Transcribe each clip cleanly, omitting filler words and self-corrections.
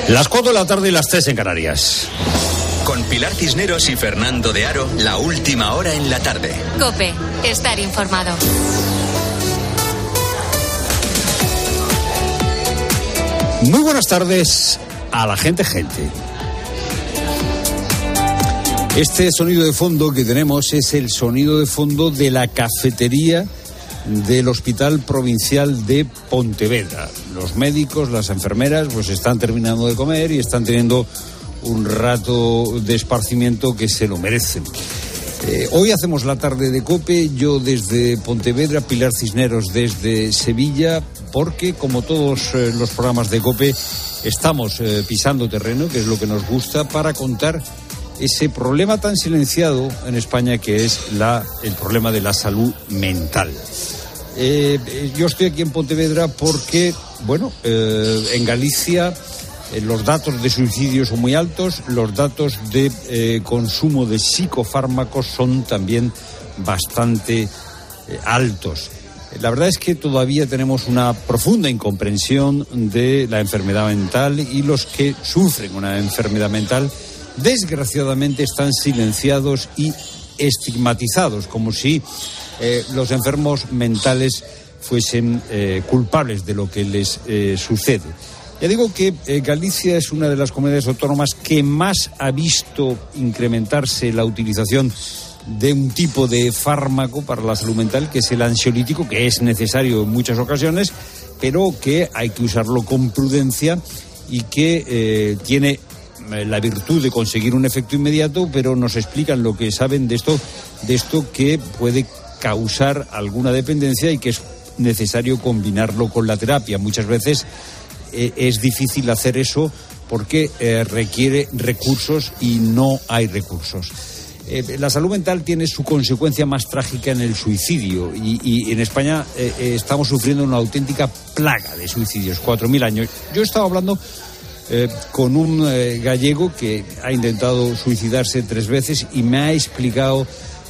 Las 4 de la tarde y las 3 en Canarias. Con Pilar Cisneros y Fernando de Aro, la última hora en la tarde. COPE, estar informado. Muy buenas tardes a la gente. Este sonido de fondo que tenemos es el sonido de fondo de la cafetería del Hospital Provincial de Pontevedra. Los médicos, las enfermeras, pues están terminando de comer y están teniendo un rato de esparcimiento que se lo merecen. Hoy hacemos la tarde de COPE, yo desde Pontevedra, Pilar Cisneros desde Sevilla, porque como todos los programas de COPE estamos pisando terreno, que es lo que nos gusta, para contar ese problema tan silenciado en España que es el problema de la salud mental. Yo estoy aquí en Pontevedra porque, en Galicia los datos de suicidio son muy altos, los datos de consumo de psicofármacos son también bastante altos. La verdad es que todavía tenemos una profunda incomprensión de la enfermedad mental y los que sufren una enfermedad mental, desgraciadamente, están silenciados y estigmatizados, como si los enfermos mentales fuesen culpables de lo que les sucede. Ya digo que Galicia es una de las comunidades autónomas que más ha visto incrementarse la utilización de un tipo de fármaco para la salud mental, que es el ansiolítico, que es necesario en muchas ocasiones, pero que hay que usarlo con prudencia y que tiene la virtud de conseguir un efecto inmediato, pero nos explican lo que saben de esto que puede causar alguna dependencia y que es necesario combinarlo con la terapia. Muchas veces es difícil hacer eso porque requiere recursos y no hay recursos. La salud mental tiene su consecuencia más trágica en el suicidio y en España estamos sufriendo una auténtica plaga de suicidios, 4.000 años. Yo estaba hablando con un gallego que ha intentado suicidarse 3 veces y me ha explicado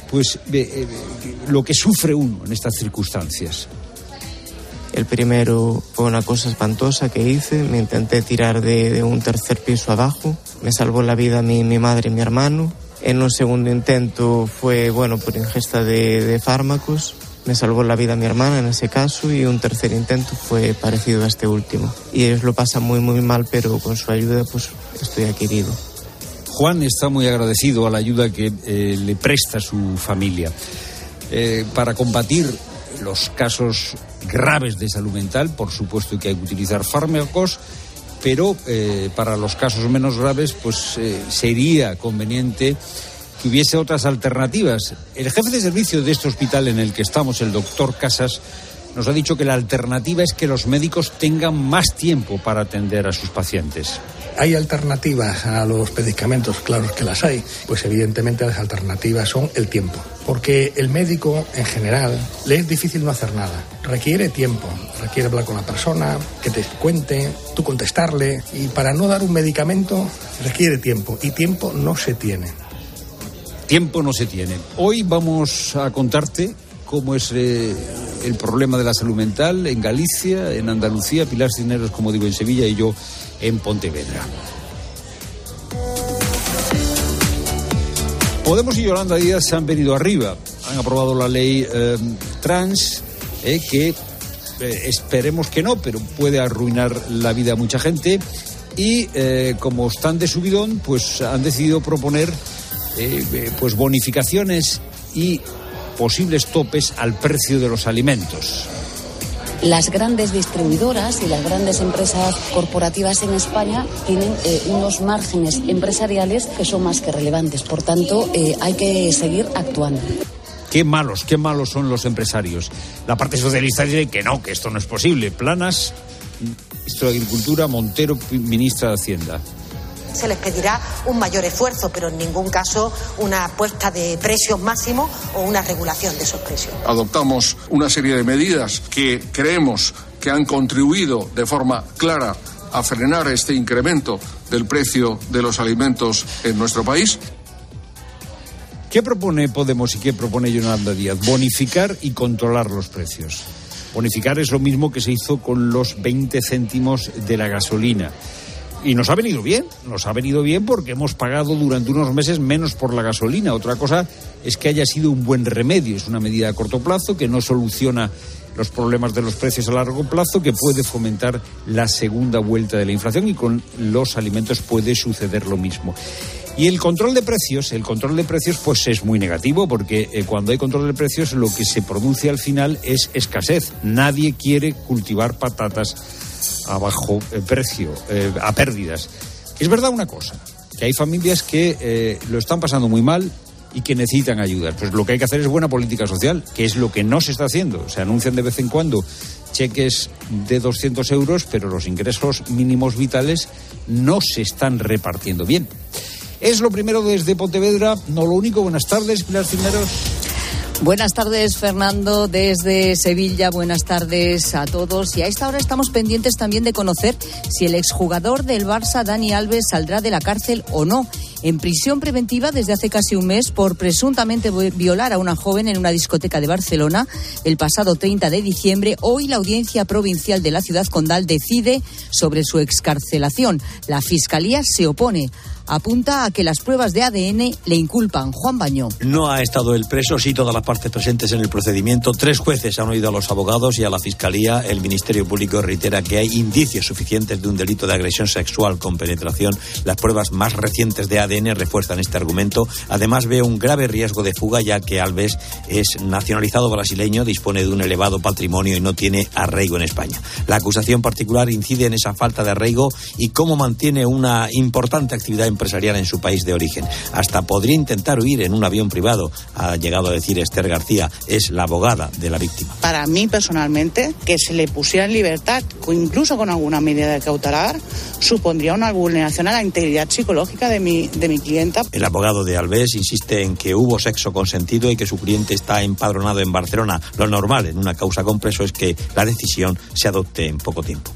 lo que sufre uno en estas circunstancias. El primero fue una cosa espantosa que hice, me intenté tirar de un 3er piso abajo, me salvó la vida mi madre y mi hermano. En un segundo intento fue, por ingesta de fármacos, me salvó la vida mi hermana en ese caso, y un 3er intento fue parecido a este último. Y ellos lo pasan muy muy mal, pero con su ayuda estoy aquí vivo. Juan está muy agradecido a la ayuda que le presta su familia. Para combatir los casos graves de salud mental, por supuesto que hay que utilizar fármacos, pero para los casos menos graves sería conveniente que hubiese otras alternativas. El jefe de servicio de este hospital en el que estamos, el doctor Casas, nos ha dicho que la alternativa es que los médicos tengan más tiempo para atender a sus pacientes. ¿Hay alternativas a los medicamentos? Claro que las hay. Pues evidentemente las alternativas son el tiempo. Porque el médico, en general, le es difícil no hacer nada. Requiere tiempo, requiere hablar con la persona, que te cuente, tú contestarle. Y para no dar un medicamento requiere tiempo. Y tiempo no se tiene. Tiempo no se tiene. Hoy vamos a contarte cómo es el problema de la salud mental en Galicia, en Andalucía, Pilar Cisneros, como digo, en Sevilla, y yo en Pontevedra. Podemos y Yolanda Díaz se han venido arriba. Han aprobado la ley trans, que esperemos que no, pero puede arruinar la vida a mucha gente. Y como están de subidón, han decidido proponer bonificaciones y posibles topes al precio de los alimentos. Las grandes distribuidoras y las grandes empresas corporativas en España tienen unos márgenes empresariales que son más que relevantes. Por tanto, hay que seguir actuando. Qué malos son los empresarios. La parte socialista dice que no, que esto no es posible. Planas, ministro de Agricultura, Montero, ministra de Hacienda. Se les pedirá un mayor esfuerzo, pero en ningún caso una puesta de precios máximos o una regulación de esos precios. Adoptamos una serie de medidas que creemos que han contribuido de forma clara a frenar este incremento del precio de los alimentos en nuestro país. ¿Qué propone Podemos y qué propone Yolanda Díaz? Bonificar y controlar los precios. Bonificar es lo mismo que se hizo con los 20 céntimos de la gasolina. Y nos ha venido bien porque hemos pagado durante unos meses menos por la gasolina. Otra cosa es que haya sido un buen remedio, es una medida a corto plazo que no soluciona los problemas de los precios a largo plazo, que puede fomentar la segunda vuelta de la inflación, y con los alimentos puede suceder lo mismo. Y el control de precios pues es muy negativo, porque cuando hay control de precios lo que se produce al final es escasez. Nadie quiere cultivar patatas a bajo precio, a pérdidas. Es verdad una cosa, que hay familias que lo están pasando muy mal y que necesitan ayuda. Pues lo que hay que hacer es buena política social, que es lo que no se está haciendo. Se anuncian de vez en cuando cheques de 200 euros, pero los ingresos mínimos vitales no se están repartiendo bien. Es lo primero desde Pontevedra, no lo único. Buenas tardes, Pilar Cisneros. Buenas tardes, Fernando, desde Sevilla. Buenas tardes a todos. Y a esta hora estamos pendientes también de conocer si el exjugador del Barça, Dani Alves, saldrá de la cárcel o no. En prisión preventiva desde hace casi un mes por presuntamente violar a una joven en una discoteca de Barcelona el pasado 30 de diciembre. Hoy la Audiencia Provincial de la Ciudad Condal decide sobre su excarcelación. La Fiscalía se opone. Apunta a que las pruebas de ADN le inculpan. Juan Bañó. No ha estado el preso, sí todas las partes presentes en el procedimiento. 3 jueces han oído a los abogados y a la Fiscalía. El Ministerio Público reitera que hay indicios suficientes de un delito de agresión sexual con penetración. Las pruebas más recientes de ADN refuerzan este argumento. Además, ve un grave riesgo de fuga, ya que Alves es nacionalizado brasileño, dispone de un elevado patrimonio y no tiene arraigo en España. La acusación particular incide en esa falta de arraigo y cómo mantiene una importante actividad empresarial en su país de origen. Hasta podría intentar huir en un avión privado, ha llegado a decir Esther García, es la abogada de la víctima. Para mí personalmente, que se le pusiera en libertad, incluso con alguna medida de cautelar, supondría una vulneración a la integridad psicológica de mi clienta. El abogado de Alves insiste en que hubo sexo consentido y que su cliente está empadronado en Barcelona. Lo normal en una causa con preso es que la decisión se adopte en poco tiempo.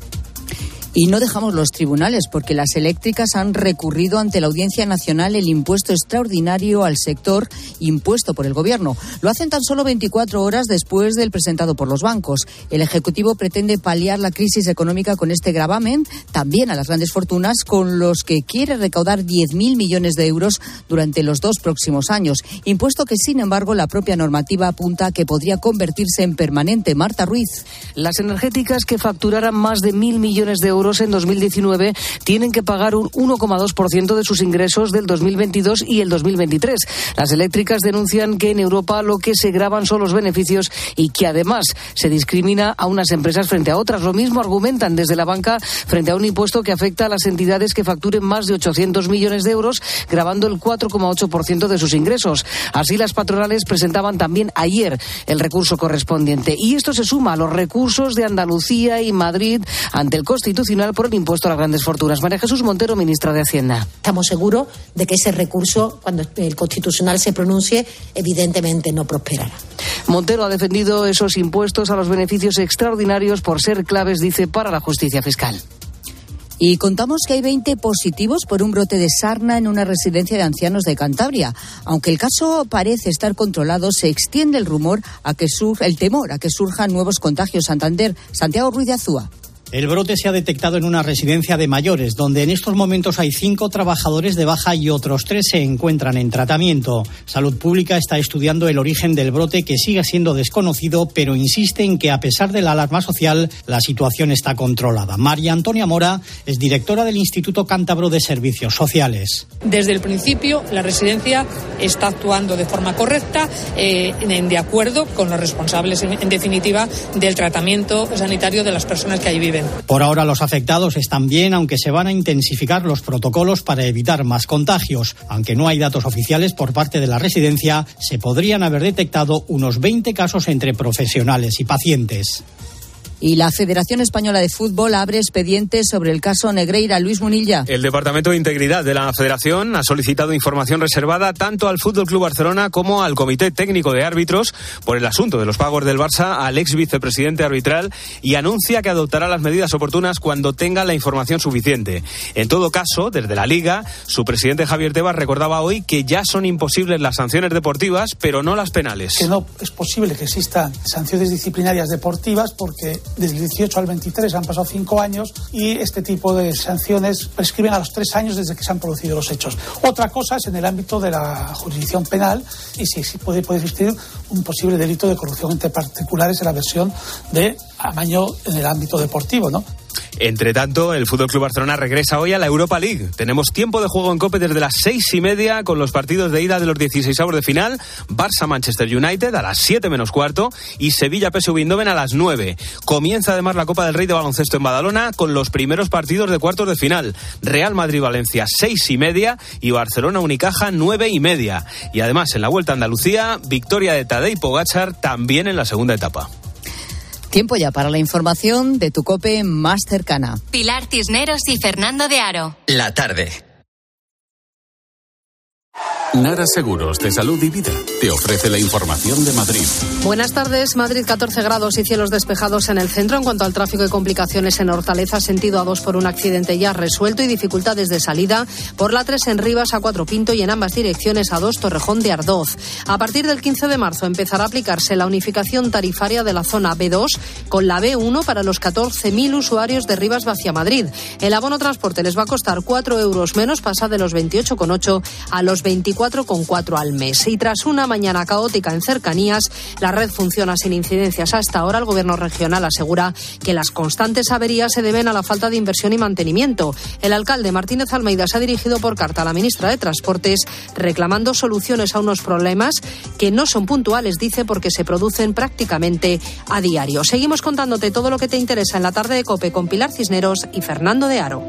Y no dejamos los tribunales, porque las eléctricas han recurrido ante la Audiencia Nacional el impuesto extraordinario al sector impuesto por el Gobierno. Lo hacen tan solo 24 horas después del presentado por los bancos. El Ejecutivo pretende paliar la crisis económica con este gravamen, también a las grandes fortunas, con los que quiere recaudar 10.000 millones de euros durante los 2 próximos años. Impuesto que, sin embargo, la propia normativa apunta a que podría convertirse en permanente. Marta Ruiz. Las energéticas que facturaran más de 1.000 millones de euros en 2019 tienen que pagar un 1,2% de sus ingresos del 2022 y el 2023. Las eléctricas denuncian que en Europa lo que se gravan son los beneficios y que además se discrimina a unas empresas frente a otras. Lo mismo argumentan desde la banca frente a un impuesto que afecta a las entidades que facturen más de 800 millones de euros, gravando el 4,8% de sus ingresos. Así, las patronales presentaban también ayer el recurso correspondiente. Y esto se suma a los recursos de Andalucía y Madrid ante el Constitucional por el impuesto a las grandes fortunas. María Jesús Montero, ministra de Hacienda. Estamos seguros de que ese recurso, cuando el Constitucional se pronuncie, evidentemente no prosperará. Montero ha defendido esos impuestos a los beneficios extraordinarios por ser claves, dice, para la justicia fiscal. Y contamos que hay 20 positivos por un brote de sarna en una residencia de ancianos de Cantabria. Aunque el caso parece estar controlado, se extiende el temor a que surjan nuevos contagios. Santiago Ruiz de Azúa. El brote se ha detectado en una residencia de mayores, donde en estos momentos hay 5 trabajadores de baja y otros 3 se encuentran en tratamiento. Salud Pública está estudiando el origen del brote, que sigue siendo desconocido, pero insiste en que, a pesar de la alarma social, la situación está controlada. María Antonia Mora es directora del Instituto Cántabro de Servicios Sociales. Desde el principio, la residencia está actuando de forma correcta, de acuerdo con los responsables, en definitiva, del tratamiento sanitario de las personas que allí viven. Por ahora los afectados están bien, aunque se van a intensificar los protocolos para evitar más contagios. Aunque no hay datos oficiales por parte de la residencia, se podrían haber detectado unos 20 casos entre profesionales y pacientes. Y la Federación Española de Fútbol abre expediente sobre el caso Negreira. Luis Munilla. El Departamento de Integridad de la Federación ha solicitado información reservada tanto al Fútbol Club Barcelona como al Comité Técnico de Árbitros por el asunto de los pagos del Barça al ex vicepresidente arbitral, y anuncia que adoptará las medidas oportunas cuando tenga la información suficiente. En todo caso, desde la Liga, su presidente Javier Tebas recordaba hoy que ya son imposibles las sanciones deportivas, pero no las penales. Que no es posible que existan sanciones disciplinarias deportivas porque Del 18 al 23 han pasado 5 años y este tipo de sanciones prescriben a los 3 años desde que se han producido los hechos. Otra cosa es en el ámbito de la jurisdicción penal y si puede existir un posible delito de corrupción entre particulares en la versión de amaño en el ámbito deportivo, ¿no? Entre tanto, el FC Barcelona regresa hoy a la Europa League. Tenemos tiempo de juego en COPE desde las 6:30 con los partidos de ida de los 16avos de final. Barça-Manchester United a las 7 menos cuarto y Sevilla-PSV Eindhoven a las 9. Comienza además la Copa del Rey de baloncesto en Badalona con los primeros partidos de cuartos de final. Real Madrid-Valencia 6:30 y Barcelona-Unicaja 9:30. Y además en la Vuelta a Andalucía, victoria de Tadej Pogačar también en la segunda etapa. Tiempo ya para la información de tu COPE más cercana. Pilar Cisneros y Fernando de Aro. La tarde. Nara Seguros de Salud y Vida te ofrece la información de Madrid. Buenas tardes. Madrid, 14 grados y cielos despejados en el centro. En cuanto al tráfico y complicaciones en Hortaleza, sentido A2 por un accidente ya resuelto y dificultades de salida por la 3 en Rivas, A4 Pinto y en ambas direcciones A2 Torrejón de Ardoz. A partir del 15 de marzo empezará a aplicarse la unificación tarifaria de la zona B2 con la B1 para los 14.000 usuarios de Rivas hacia Madrid. El abono transporte les va a costar 4 euros menos, pasa de los 28,8 a los 24,4 al mes. Y tras una mañana caótica en cercanías, la red funciona sin incidencias hasta ahora. El gobierno regional asegura que las constantes averías se deben a la falta de inversión y mantenimiento. El alcalde Martínez Almeida se ha dirigido por carta a la ministra de Transportes reclamando soluciones a unos problemas que no son puntuales, dice, porque se producen prácticamente a diario. Seguimos contándote todo lo que te interesa en la tarde de COPE con Pilar Cisneros y Fernando de Aro.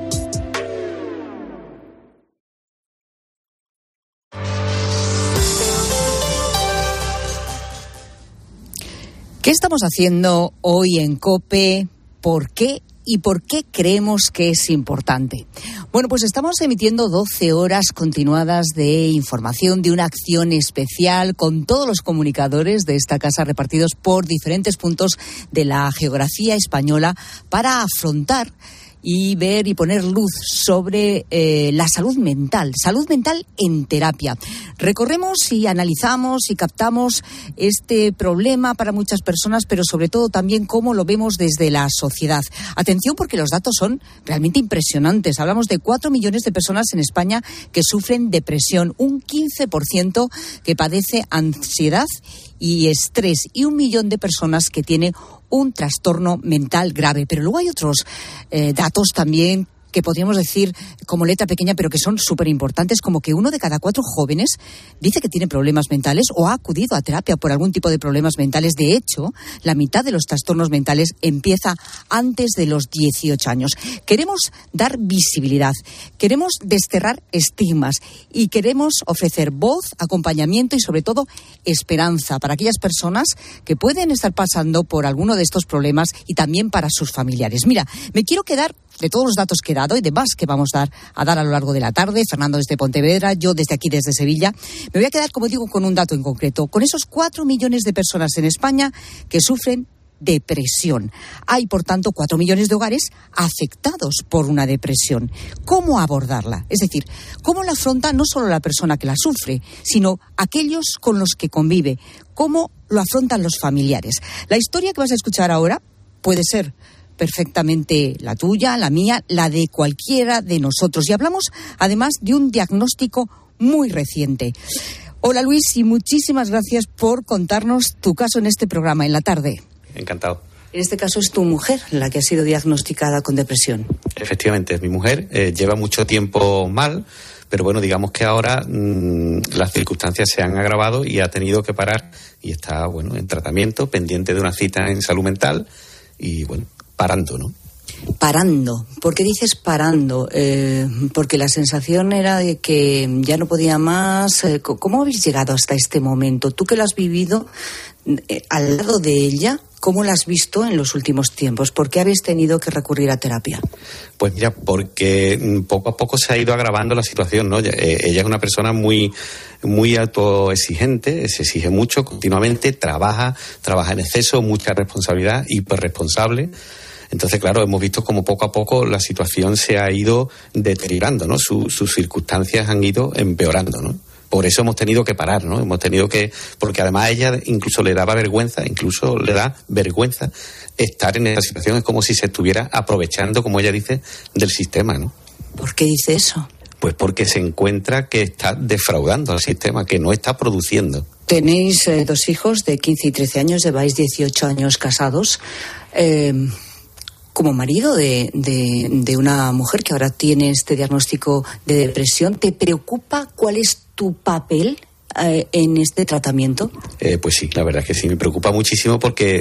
¿Qué estamos haciendo hoy en COPE? ¿Por qué? ¿Y por qué creemos que es importante? Bueno, pues estamos emitiendo 12 horas continuadas de información, de una acción especial con todos los comunicadores de esta casa repartidos por diferentes puntos de la geografía española para afrontar y ver y poner luz sobre la salud mental en terapia. Recorremos y analizamos y captamos este problema para muchas personas, pero sobre todo también cómo lo vemos desde la sociedad. Atención, porque los datos son realmente impresionantes. Hablamos de 4 millones de personas en España que sufren depresión, un 15% que padece ansiedad y estrés y 1 millón de personas que tiene un trastorno mental grave. Pero luego hay otros datos también que podríamos decir como letra pequeña, pero que son súper importantes, como que 1 de cada 4 jóvenes dice que tiene problemas mentales o ha acudido a terapia por algún tipo de problemas mentales. De hecho, la mitad de los trastornos mentales empieza antes de los 18 años. Queremos dar visibilidad, queremos desterrar estigmas y queremos ofrecer voz, acompañamiento y sobre todo esperanza para aquellas personas que pueden estar pasando por alguno de estos problemas y también para sus familiares. Mira, me quiero quedar de todos los datos que he dado y demás que vamos a dar a lo largo de la tarde. Fernando desde Pontevedra, yo desde aquí, desde Sevilla. Me voy a quedar, como digo, con un dato en concreto. Con esos 4 millones de personas en España que sufren depresión. Hay, por tanto, 4 millones de hogares afectados por una depresión. ¿Cómo abordarla? Es decir, ¿cómo la afronta no solo la persona que la sufre, sino aquellos con los que convive? ¿Cómo lo afrontan los familiares? La historia que vas a escuchar ahora puede ser perfectamente la tuya, la mía, la de cualquiera de nosotros. Y hablamos, además, de un diagnóstico muy reciente. Hola, Luis, y muchísimas gracias por contarnos tu caso en este programa, en la tarde. Encantado. En este caso es tu mujer la que ha sido diagnosticada con depresión. Efectivamente, es mi mujer. Lleva mucho tiempo mal, pero bueno, digamos que ahora las circunstancias se han agravado y ha tenido que parar y está, bueno, en tratamiento, pendiente de una cita en salud mental y, bueno, parando, ¿no? Parando. ¿Por qué dices parando? Porque la sensación era de que ya no podía más. ¿Cómo habéis llegado hasta este momento? Tú que lo has vivido al lado de ella, ¿cómo la has visto en los últimos tiempos? ¿Por qué habéis tenido que recurrir a terapia? Pues mira, porque poco a poco se ha ido agravando la situación, ¿no? Ella es una persona muy autoexigente, se exige mucho continuamente, trabaja en exceso, mucha responsabilidad, hiperresponsable. Entonces, claro, hemos visto como poco a poco la situación se ha ido deteriorando, ¿no? Sus circunstancias han ido empeorando, ¿no? por eso hemos tenido que parar, ¿no? Porque además a ella incluso le da vergüenza estar en esa situación. Es como si se estuviera aprovechando, como ella dice, del sistema, ¿no? ¿Por qué dice eso? Pues porque se encuentra que está defraudando al sistema, que no está produciendo. Tenéis 2 hijos de 15 y 13 años, lleváis 18 años casados. Como marido de una mujer que ahora tiene este diagnóstico de depresión, ¿te preocupa cuál es tu papel en este tratamiento? Pues sí, la verdad es que sí, me preocupa muchísimo porque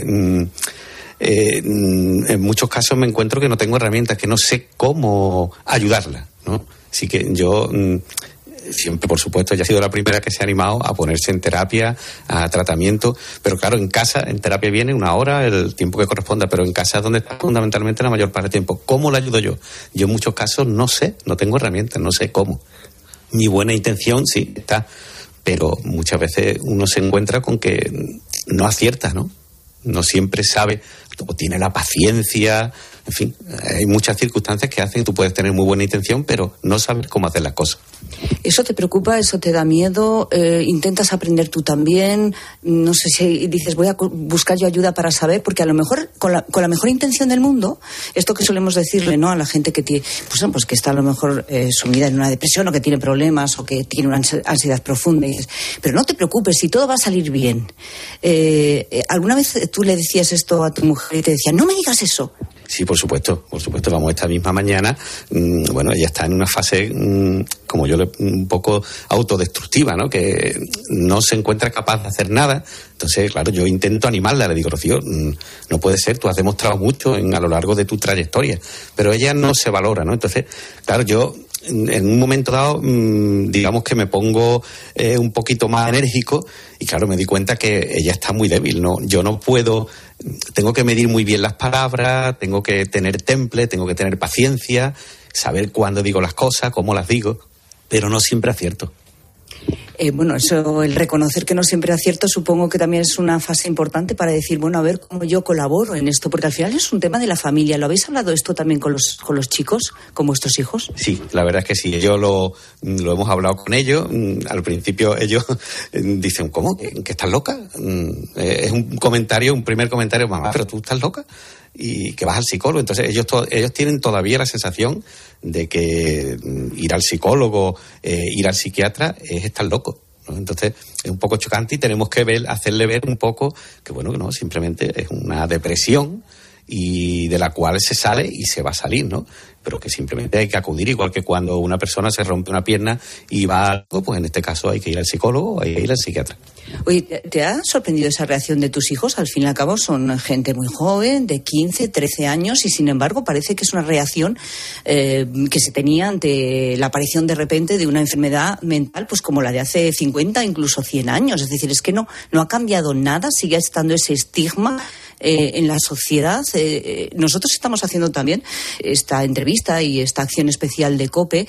en muchos casos me encuentro que no tengo herramientas, que no sé cómo ayudarla, ¿no? Así que yo siempre, por supuesto, ella ha sido la primera que se ha animado a ponerse en terapia, a tratamiento, pero claro, en casa, en terapia viene 1 hora, el tiempo que corresponda, pero en casa es donde está fundamentalmente la mayor parte del tiempo. ¿Cómo la ayudo yo? Yo en muchos casos no sé, no tengo herramientas, no sé cómo. Mi buena intención sí está, pero muchas veces uno se encuentra con que no acierta, ¿no? No siempre sabe, o tiene la paciencia, en fin, hay muchas circunstancias que hacen que tú puedes tener muy buena intención, pero no saber cómo hacer las cosas. ¿Eso te preocupa? ¿Eso te da miedo? ¿Intentas aprender tú también? No sé si dices, voy a buscar yo ayuda para saber, porque a lo mejor, con la mejor intención del mundo, esto que solemos decirle, ¿no?, a la gente que tiene, pues que está a lo mejor sumida en una depresión, o que tiene problemas, o que tiene una ansiedad profunda, y dices, pero no te preocupes, si todo va a salir bien. ¿Alguna vez tú le decías esto a tu mujer y te decía, no me digas eso? Sí, por supuesto, vamos, esta misma mañana, ella está en una fase, como yo, un poco autodestructiva, ¿no?, que no se encuentra capaz de hacer nada. Entonces, claro, yo intento animarla, le digo, Rocío, no puede ser, tú has demostrado mucho a lo largo de tu trayectoria, pero ella no se valora, ¿no? Entonces, claro, yo en un momento dado, digamos que me pongo un poquito más enérgico y claro, me di cuenta que ella está muy débil, ¿no? Yo no puedo, tengo que medir muy bien las palabras, tengo que tener temple, tengo que tener paciencia, saber cuándo digo las cosas, cómo las digo, pero no siempre acierto. Eso, el reconocer que no siempre acierto, supongo que también es una fase importante para decir, a ver cómo yo colaboro en esto, porque al final es un tema de la familia. ¿Lo habéis hablado esto también con los chicos, con vuestros hijos? Sí, la verdad es que sí, yo lo hemos hablado con ellos. Al principio ellos dicen, ¿cómo? ¿Que estás loca? Es un primer comentario, mamá, pero tú estás loca y que vas al psicólogo. Entonces ellos tienen todavía la sensación de que ir al psicólogo, ir al psiquiatra es estar loco, ¿no? Entonces es un poco chocante y tenemos que hacerle ver un poco que que no, simplemente es una depresión y de la cual se sale y se va a salir, ¿no? Pero que simplemente hay que acudir, igual que cuando una persona se rompe una pierna y va a algo, pues en este caso hay que ir al psicólogo, hay que ir al psiquiatra. Oye, ¿te ha sorprendido esa reacción de tus hijos? Al fin y al cabo son gente muy joven, de 15, 13 años, y sin embargo parece que es una reacción que se tenía ante la aparición de repente de una enfermedad mental, pues como la de hace 50, incluso 100 años. Es decir, es que no ha cambiado nada, sigue estando ese estigma en la sociedad. Nosotros estamos haciendo también esta entrevista y esta acción especial de COPE,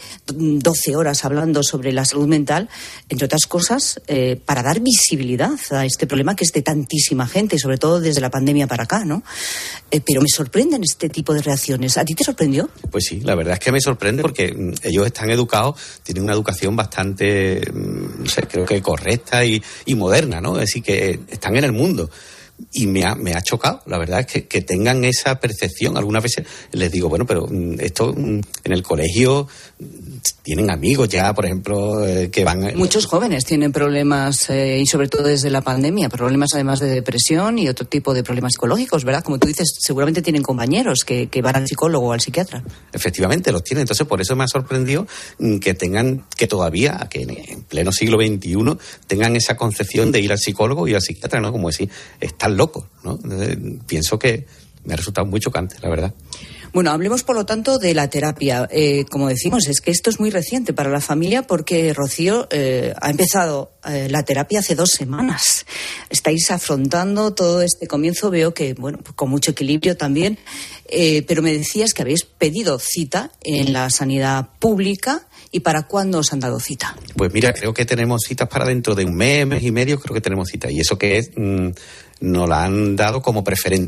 12 horas hablando sobre la salud mental, entre otras cosas, para dar visibilidad a este problema que es de tantísima gente, sobre todo desde la pandemia para acá, ¿no? Pero me sorprenden este tipo de reacciones. ¿A ti te sorprendió? Pues sí, la verdad es que me sorprende porque ellos están educados, tienen una educación bastante, creo que correcta y moderna, ¿no? Es decir, que están en el mundo. Y me ha chocado, la verdad es que tengan esa percepción. Algunas veces les digo, pero esto en el colegio tienen amigos ya, por ejemplo, que van... Muchos jóvenes tienen problemas, y sobre todo desde la pandemia, problemas además de depresión y otro tipo de problemas psicológicos, ¿verdad? Como tú dices, seguramente tienen compañeros que van al psicólogo o al psiquiatra. Efectivamente, los tienen. Entonces, por eso me ha sorprendido que tengan, que todavía, que en pleno siglo XXI, tengan esa concepción de ir al psicólogo y al psiquiatra, ¿no? Como decir, están locos, ¿no? Entonces, pienso que me ha resultado muy chocante, la verdad. Bueno, hablemos por lo tanto de la terapia. Como decimos, es que esto es muy reciente para la familia porque Rocío ha empezado la terapia hace 2 semanas. Estáis afrontando todo este comienzo, veo que, con mucho equilibrio también, pero me decías que habéis pedido cita en la sanidad pública. ¿Y para cuándo os han dado cita? Pues mira, creo que tenemos citas para dentro de un mes y medio, creo que tenemos cita. Y eso que es, nos la han dado como preferente.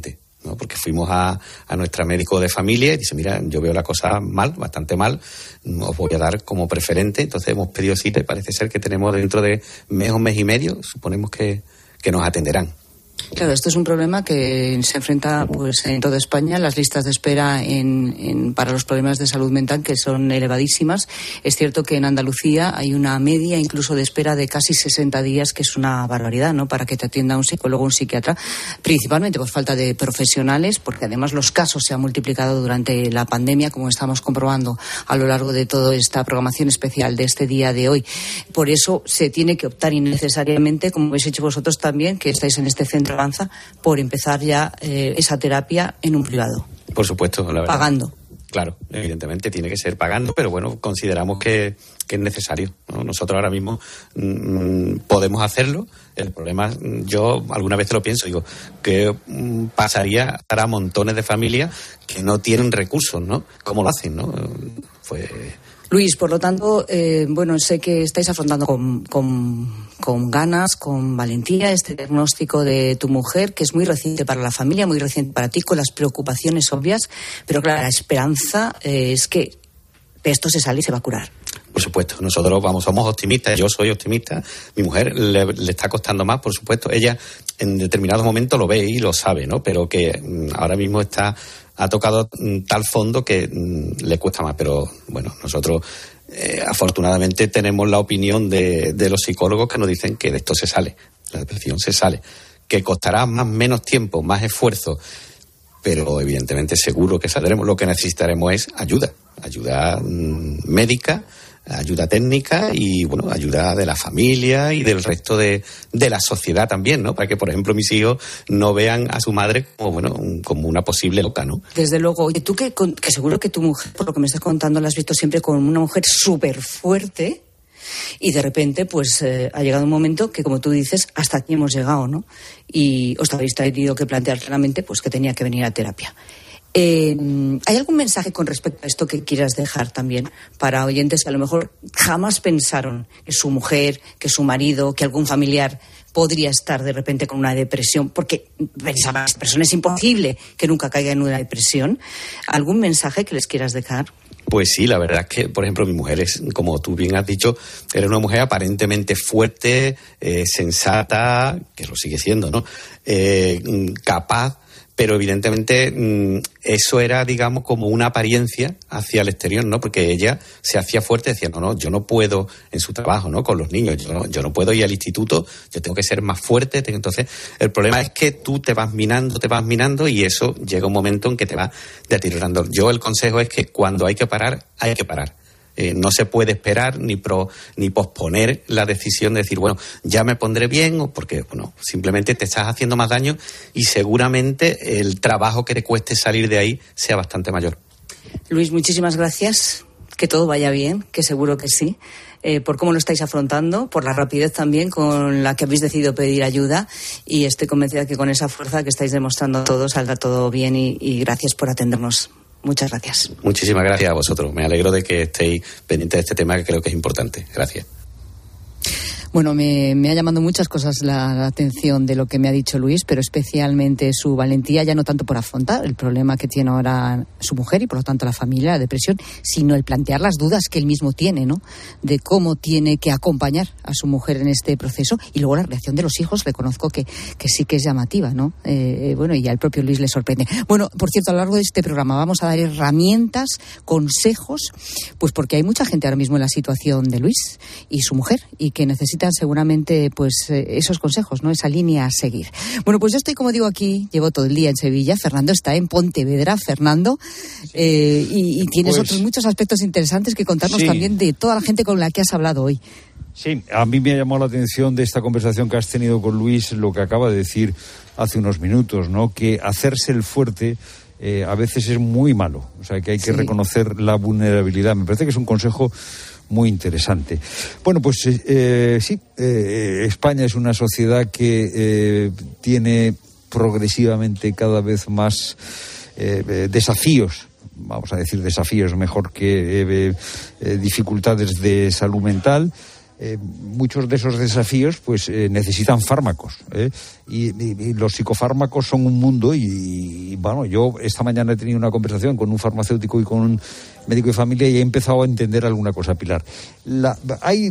¿no? Porque fuimos a nuestra médico de familia y dice, mira, yo veo la cosa mal, bastante mal, os voy a dar como preferente. Entonces hemos pedido cita y parece ser que tenemos dentro de un mes y medio, suponemos que nos atenderán. Claro, esto es un problema que se enfrenta pues en toda España, las listas de espera para los problemas de salud mental, que son elevadísimas. Es cierto que en Andalucía hay una media incluso de espera de casi 60 días, que es una barbaridad, ¿no?, para que te atienda un psicólogo o un psiquiatra, principalmente por falta de profesionales, porque además los casos se han multiplicado durante la pandemia, como estamos comprobando a lo largo de toda esta programación especial de este día de hoy. Por eso se tiene que optar innecesariamente, como habéis hecho vosotros también, que estáis en este centro Avanza, por empezar ya esa terapia en un privado. Por supuesto, la verdad. Pagando. Claro, evidentemente tiene que ser pagando, pero bueno, consideramos que es necesario, ¿no? Nosotros ahora mismo podemos hacerlo. El problema, yo alguna vez te lo pienso, digo, que pasaría para montones de familias que no tienen recursos, ¿no? ¿Cómo lo hacen, no? Luis, por lo tanto, sé que estáis afrontando con ganas, con valentía, este diagnóstico de tu mujer, que es muy reciente para la familia, muy reciente para ti, con las preocupaciones obvias, pero claro, la esperanza es que de esto se sale y se va a curar. Por supuesto, nosotros somos optimistas, yo soy optimista, mi mujer le está costando más, por supuesto, ella en determinados momentos lo ve y lo sabe, ¿no? Pero que ahora mismo ha tocado tal fondo que le cuesta más, pero bueno, nosotros afortunadamente tenemos la opinión de los psicólogos que nos dicen que de esto se sale, la depresión se sale, que costará menos tiempo, más esfuerzo, pero evidentemente seguro que saldremos. Lo que necesitaremos es ayuda médica, ayuda técnica y, bueno, ayuda de la familia y del resto de la sociedad también, ¿no? Para que, por ejemplo, mis hijos no vean a su madre como una posible loca, ¿no? Desde luego. Oye, tú que seguro que tu mujer, por lo que me estás contando, la has visto siempre como una mujer súper fuerte y de repente, pues, ha llegado un momento que, como tú dices, hasta aquí hemos llegado, ¿no? Y os habéis tenido que plantear claramente, pues, que tenía que venir a terapia. ¿Hay algún mensaje con respecto a esto que quieras dejar también para oyentes que a lo mejor jamás pensaron que su mujer, que su marido, que algún familiar podría estar de repente con una depresión? Porque pensaban, esta persona es imposible que nunca caiga en una depresión. ¿Algún mensaje que les quieras dejar? Pues sí, la verdad es que, por ejemplo, mi mujer es, como tú bien has dicho, era una mujer aparentemente fuerte, sensata, que lo sigue siendo, ¿no? Capaz. Pero evidentemente eso era, digamos, como una apariencia hacia el exterior, ¿no? Porque ella se hacía fuerte, decía, no, yo no puedo en su trabajo, ¿no? Con los niños, yo no puedo ir al instituto, yo tengo que ser más fuerte. Entonces, el problema es que tú te vas minando y eso llega un momento en que te va deteriorando. Yo el consejo es que cuando hay que parar, hay que parar. No se puede esperar ni posponer la decisión de decir, bueno, ya me pondré bien, o porque, bueno, simplemente te estás haciendo más daño y seguramente el trabajo que te cueste salir de ahí sea bastante mayor. Luis, muchísimas gracias. Que todo vaya bien, que seguro que sí. Por cómo lo estáis afrontando, por la rapidez también con la que habéis decidido pedir ayuda, y estoy convencida que con esa fuerza que estáis demostrando todos saldrá todo bien y gracias por atendernos. Muchas gracias. Muchísimas gracias a vosotros. Me alegro de que estéis pendientes de este tema, que creo que es importante. Gracias. Bueno, me ha llamado muchas cosas la atención de lo que me ha dicho Luis, pero especialmente su valentía, ya no tanto por afrontar el problema que tiene ahora su mujer y por lo tanto la familia, la depresión, sino el plantear las dudas que él mismo tiene, ¿no? De cómo tiene que acompañar a su mujer en este proceso, y luego la reacción de los hijos, reconozco que sí que es llamativa, ¿no? Y al propio Luis le sorprende. Bueno, por cierto, a lo largo de este programa vamos a dar herramientas, consejos, pues porque hay mucha gente ahora mismo en la situación de Luis y su mujer y que necesitan seguramente pues esos consejos, ¿no? Esa línea a seguir. Bueno, pues yo estoy, como digo, aquí, llevo todo el día en Sevilla, Fernando está en Pontevedra, Fernando, y tienes otros muchos aspectos interesantes que contarnos también de toda la gente con la que has hablado hoy. Sí, a mí me ha llamado la atención de esta conversación que has tenido con Luis, lo que acaba de decir hace unos minutos, ¿no? Que hacerse el fuerte a veces es muy malo, o sea, que hay que reconocer la vulnerabilidad. Me parece que es un consejo muy interesante. Bueno, pues España es una sociedad que tiene progresivamente cada vez más desafíos, vamos a decir desafíos mejor que dificultades de salud mental. muchos de esos desafíos pues necesitan fármacos, y los psicofármacos son un mundo y bueno, yo esta mañana he tenido una conversación con un farmacéutico y con un médico de familia y he empezado a entender alguna cosa, Pilar. Hay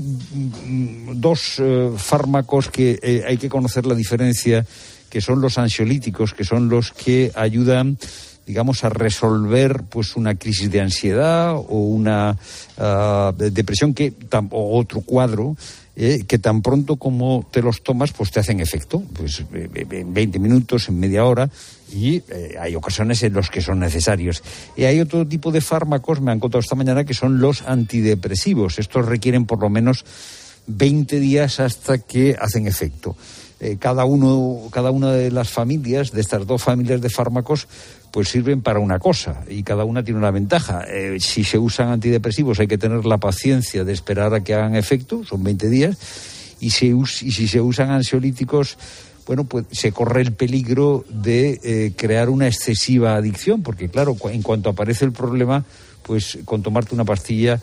dos fármacos que hay que conocer la diferencia, que son los ansiolíticos, que son los que ayudan, digamos, a resolver pues una crisis de ansiedad o una depresión o otro cuadro que tan pronto como te los tomas pues te hacen efecto, pues en 20 minutos, en media hora, y hay ocasiones en los que son necesarios. Y hay otro tipo de fármacos, me han contado esta mañana, que son los antidepresivos. Estos requieren por lo menos 20 días hasta que hacen efecto. Cada una de las familias, de estas dos familias de fármacos, pues sirven para una cosa y cada una tiene una ventaja. Si se usan antidepresivos hay que tener la paciencia de esperar a que hagan efecto, son 20 días, y si se usan ansiolíticos, bueno, pues se corre el peligro de crear una excesiva adicción, porque claro, en cuanto aparece el problema, pues con tomarte una pastilla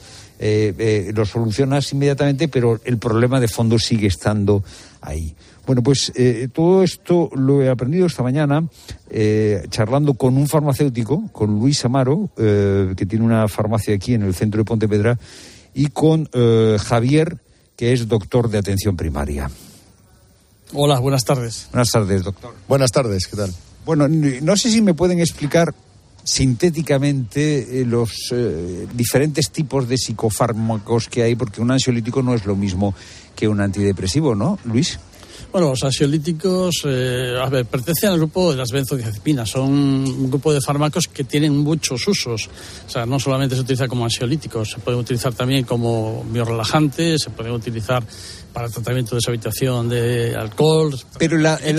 lo solucionas inmediatamente, pero el problema de fondo sigue estando ahí. Bueno, pues todo esto lo he aprendido esta mañana charlando con un farmacéutico, con Luis Amaro, que tiene una farmacia aquí en el centro de Pontevedra, y con Javier, que es doctor de atención primaria. Hola, buenas tardes. Buenas tardes, doctor. Buenas tardes, ¿qué tal? Bueno, no sé si me pueden explicar sintéticamente los diferentes tipos de psicofármacos que hay, porque un ansiolítico no es lo mismo que un antidepresivo, ¿no, Luis? Bueno, los ansiolíticos pertenecen al grupo de las benzodiazepinas. Son un grupo de fármacos que tienen muchos usos. O sea, no solamente se utiliza como ansiolíticos, se pueden utilizar también como biorelajantes, se pueden utilizar para el tratamiento de deshabituación de alcohol. Pero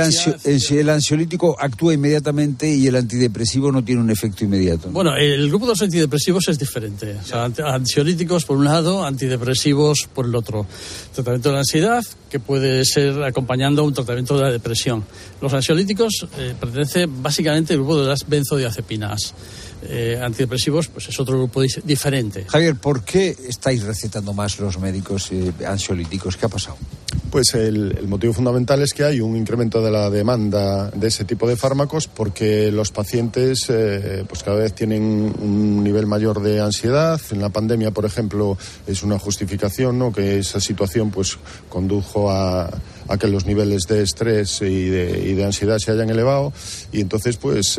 el ansiolítico actúa inmediatamente y el antidepresivo no tiene un efecto inmediato, ¿no? Bueno, el grupo de los antidepresivos es diferente. O sea, ansiolíticos por un lado, antidepresivos por el otro. Tratamiento de la ansiedad, que puede ser acompañando a un tratamiento de la depresión. Los ansiolíticos pertenecen básicamente al grupo de las benzodiazepinas. Antidepresivos, pues es otro grupo diferente. Javier, ¿por qué estáis recetando más los médicos ansiolíticos? ¿Qué ha pasado? Pues el motivo fundamental es que hay un incremento de la demanda de ese tipo de fármacos, porque los pacientes pues cada vez tienen un nivel mayor de ansiedad. En la pandemia, por ejemplo, es una justificación, ¿no?, que esa situación pues condujo a que los niveles de estrés y de ansiedad se hayan elevado, y entonces pues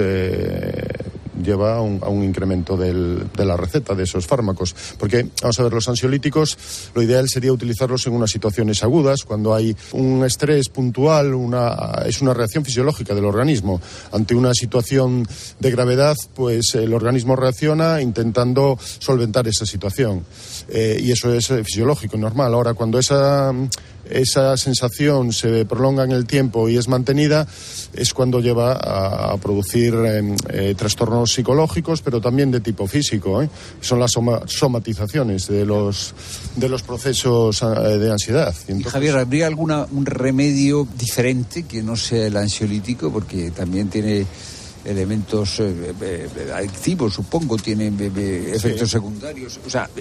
lleva a un incremento de la receta de esos fármacos. Porque, vamos a ver, los ansiolíticos, lo ideal sería utilizarlos en unas situaciones agudas, cuando hay un estrés puntual, es una reacción fisiológica del organismo. Ante una situación de gravedad, pues el organismo reacciona intentando solventar esa situación. Y eso es fisiológico, normal. Ahora, cuando esa sensación se prolonga en el tiempo y es mantenida, es cuando lleva a producir trastornos psicológicos, pero también de tipo físico. Son las somatizaciones de los procesos de ansiedad. Entonces, Javier, ¿habría un remedio diferente que no sea el ansiolítico? Porque también tiene elementos adictivos, supongo, tiene efectos secundarios. O sea,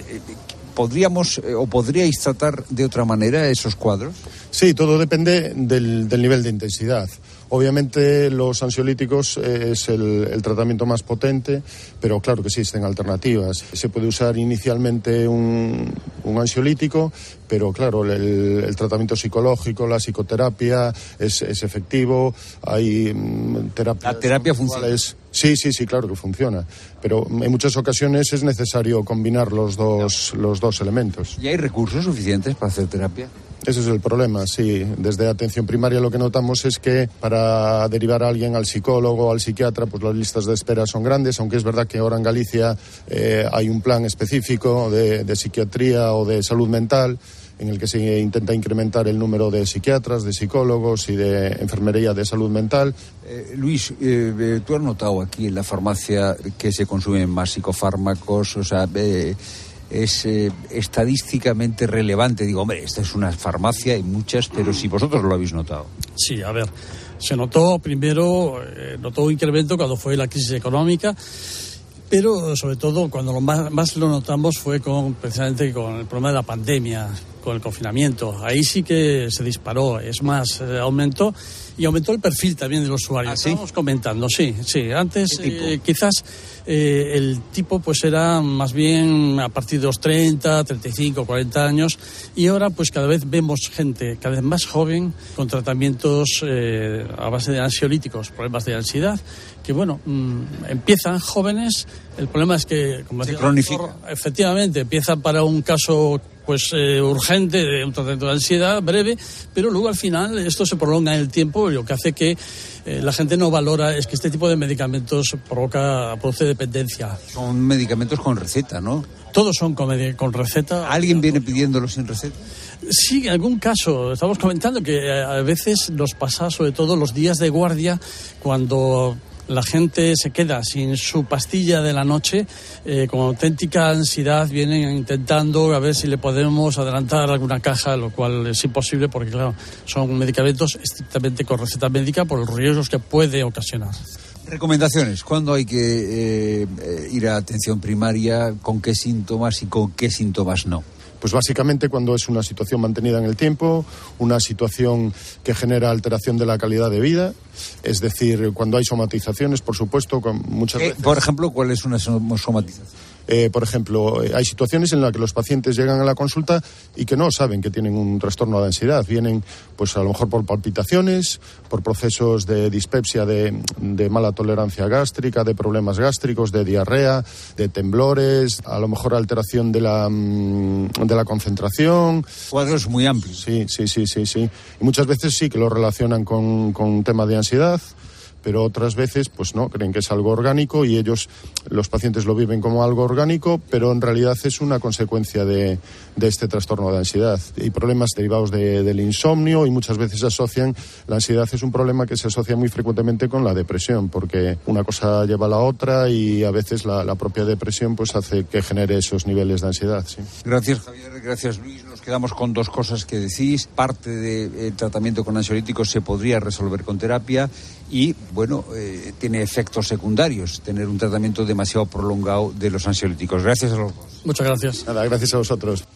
¿podríais tratar de otra manera esos cuadros? Sí, todo depende del nivel de intensidad. Obviamente los ansiolíticos es el tratamiento más potente, pero claro que existen alternativas. Se puede usar inicialmente un ansiolítico, pero claro, el tratamiento psicológico, la psicoterapia es efectivo. Hay terapias. ¿La terapia funciona? Sí, claro que funciona. Pero en muchas ocasiones es necesario combinar los dos elementos. ¿Y hay recursos suficientes para hacer terapia? Ese es el problema, sí. Desde atención primaria lo que notamos es que para derivar a alguien al psicólogo o al psiquiatra, pues las listas de espera son grandes, aunque es verdad que ahora en Galicia hay un plan específico de psiquiatría o de salud mental, en el que se intenta incrementar el número de psiquiatras, de psicólogos y de enfermería de salud mental. Luis, tú has notado aquí en la farmacia que se consumen más psicofármacos, o sea, es estadísticamente relevante. Digo, hombre, esta es una farmacia, hay muchas, pero si vosotros lo habéis notado. Sí, a ver, se notó primero, un incremento cuando fue la crisis económica, Pero sobre todo cuando más lo notamos fue precisamente con el problema de la pandemia, con el confinamiento. Ahí sí que se disparó, es más, aumentó el perfil también del usuario. ¿Ah, sí? Estábamos comentando, sí. Antes quizás el tipo pues era más bien a partir de los 30, 35, 40 años, y ahora pues cada vez vemos gente cada vez más joven con tratamientos a base de ansiolíticos, problemas de ansiedad, que bueno, empiezan jóvenes. El problema es que, como decía, efectivamente, empiezan para un caso pues urgente de un tratamiento de ansiedad breve, pero luego al final esto se prolonga en el tiempo, y lo que hace que la gente no valora es que este tipo de medicamentos produce dependencia. Son medicamentos con receta, ¿no? Todos son con receta. ¿Alguien viene pidiéndolos sin receta? Sí, en algún caso. Estamos comentando que a veces nos pasa, sobre todo los días de guardia, cuando la gente se queda sin su pastilla de la noche, con auténtica ansiedad vienen intentando a ver si le podemos adelantar alguna caja, lo cual es imposible porque, claro, son medicamentos estrictamente con receta médica por los riesgos que puede ocasionar. Recomendaciones. ¿Cuándo hay que ir a atención primaria? ¿Con qué síntomas y con qué síntomas no? Pues básicamente cuando es una situación mantenida en el tiempo, una situación que genera alteración de la calidad de vida, es decir, cuando hay somatizaciones, por supuesto, muchas veces. Por ejemplo, ¿cuál es una somatización? Por ejemplo, hay situaciones en las que los pacientes llegan a la consulta y que no saben que tienen un trastorno de ansiedad. Vienen, pues a lo mejor por palpitaciones, por procesos de dispepsia, de mala tolerancia gástrica, de problemas gástricos, de diarrea, de temblores, a lo mejor alteración de la concentración. Cuadros muy amplios. Sí. Y muchas veces sí que lo relacionan con un tema de ansiedad, pero otras veces pues no, creen que es algo orgánico y los pacientes lo viven como algo orgánico, pero en realidad es una consecuencia de este trastorno de ansiedad. Hay problemas derivados del insomnio y muchas veces la ansiedad es un problema que se asocia muy frecuentemente con la depresión, porque una cosa lleva a la otra y a veces la propia depresión pues hace que genere esos niveles de ansiedad. Sí. Gracias, Javier, gracias, Luis. Nos quedamos con dos cosas que decís. Parte del tratamiento con ansiolíticos se podría resolver con terapia y, bueno, tiene efectos secundarios tener un tratamiento demasiado prolongado de los ansiolíticos. Gracias a los dos. Muchas gracias. Nada, gracias a vosotros.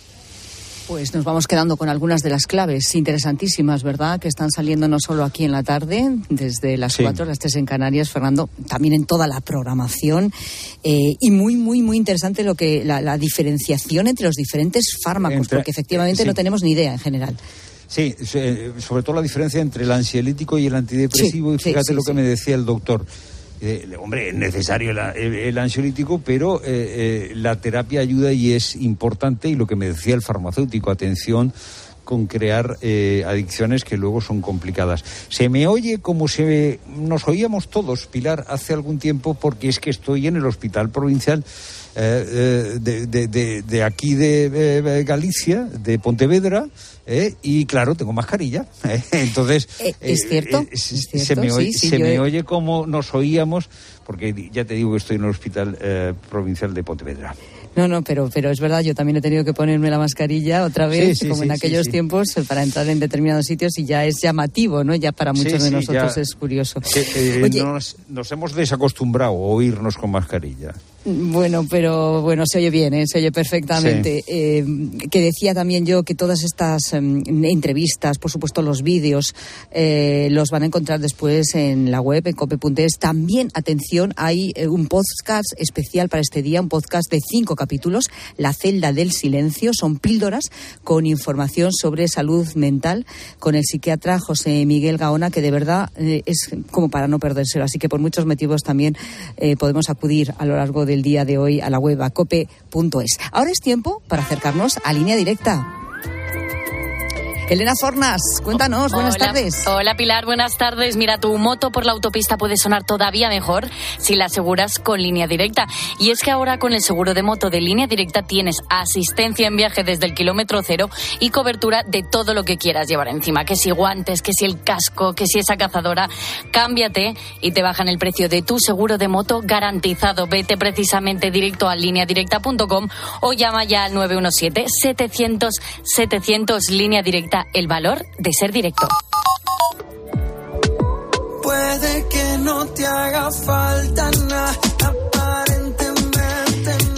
Pues nos vamos quedando con algunas de las claves interesantísimas, ¿verdad?, que están saliendo no solo aquí en la tarde, desde las 4, las 3 en Canarias, Fernando, también en toda la programación, y muy, muy, muy interesante la diferenciación entre los diferentes fármacos, porque efectivamente no tenemos ni idea en general. Sí, sobre todo la diferencia entre el ansiolítico y el antidepresivo, y fíjate lo que me decía el doctor. Hombre, es necesario el ansiolítico, pero la terapia ayuda y es importante, y lo que me decía el farmacéutico, atención con crear adicciones que luego son complicadas. Se me oye como nos oíamos todos, Pilar, hace algún tiempo, porque es que estoy en el Hospital Provincial de aquí de Galicia, de Pontevedra, y claro, tengo mascarilla. Entonces, ¿es cierto? Se me oye como nos oíamos, porque ya te digo que estoy en el Hospital Provincial de Pontevedra. No, pero es verdad, yo también he tenido que ponerme la mascarilla otra vez, como en aquellos tiempos, para entrar en determinados sitios, y ya es llamativo, ¿no? Ya para muchos de nosotros es curioso. Oye, nos hemos desacostumbrado a oírnos con mascarilla. Bueno, pero se oye bien, se oye perfectamente. Sí. Que decía también yo que todas estas entrevistas, por supuesto los vídeos, los van a encontrar después en la web, en cope.es. También, atención, hay un podcast especial para este día, un podcast de 5 capítulos, La celda del silencio. Son píldoras con información sobre salud mental, con el psiquiatra José Miguel Gaona, que de verdad es como para no perdérselo. Así que por muchos motivos también podemos acudir a lo largo del día de hoy a la web, a cope.es. Ahora es tiempo para acercarnos a Línea Directa. Elena Fornas, cuéntanos, buenas tardes. Hola Pilar, buenas tardes. Mira, tu moto por la autopista puede sonar todavía mejor si la aseguras con Línea Directa. Y es que ahora con el seguro de moto de Línea Directa tienes asistencia en viaje desde el kilómetro cero y cobertura de todo lo que quieras llevar encima. Que si guantes, que si el casco, que si esa cazadora. Cámbiate y te bajan el precio de tu seguro de moto garantizado. Vete precisamente directo a lineadirecta.com o llama ya al 917-700-700 Línea Directa. El valor de ser directo. Puede que no te haga falta nada, aparentemente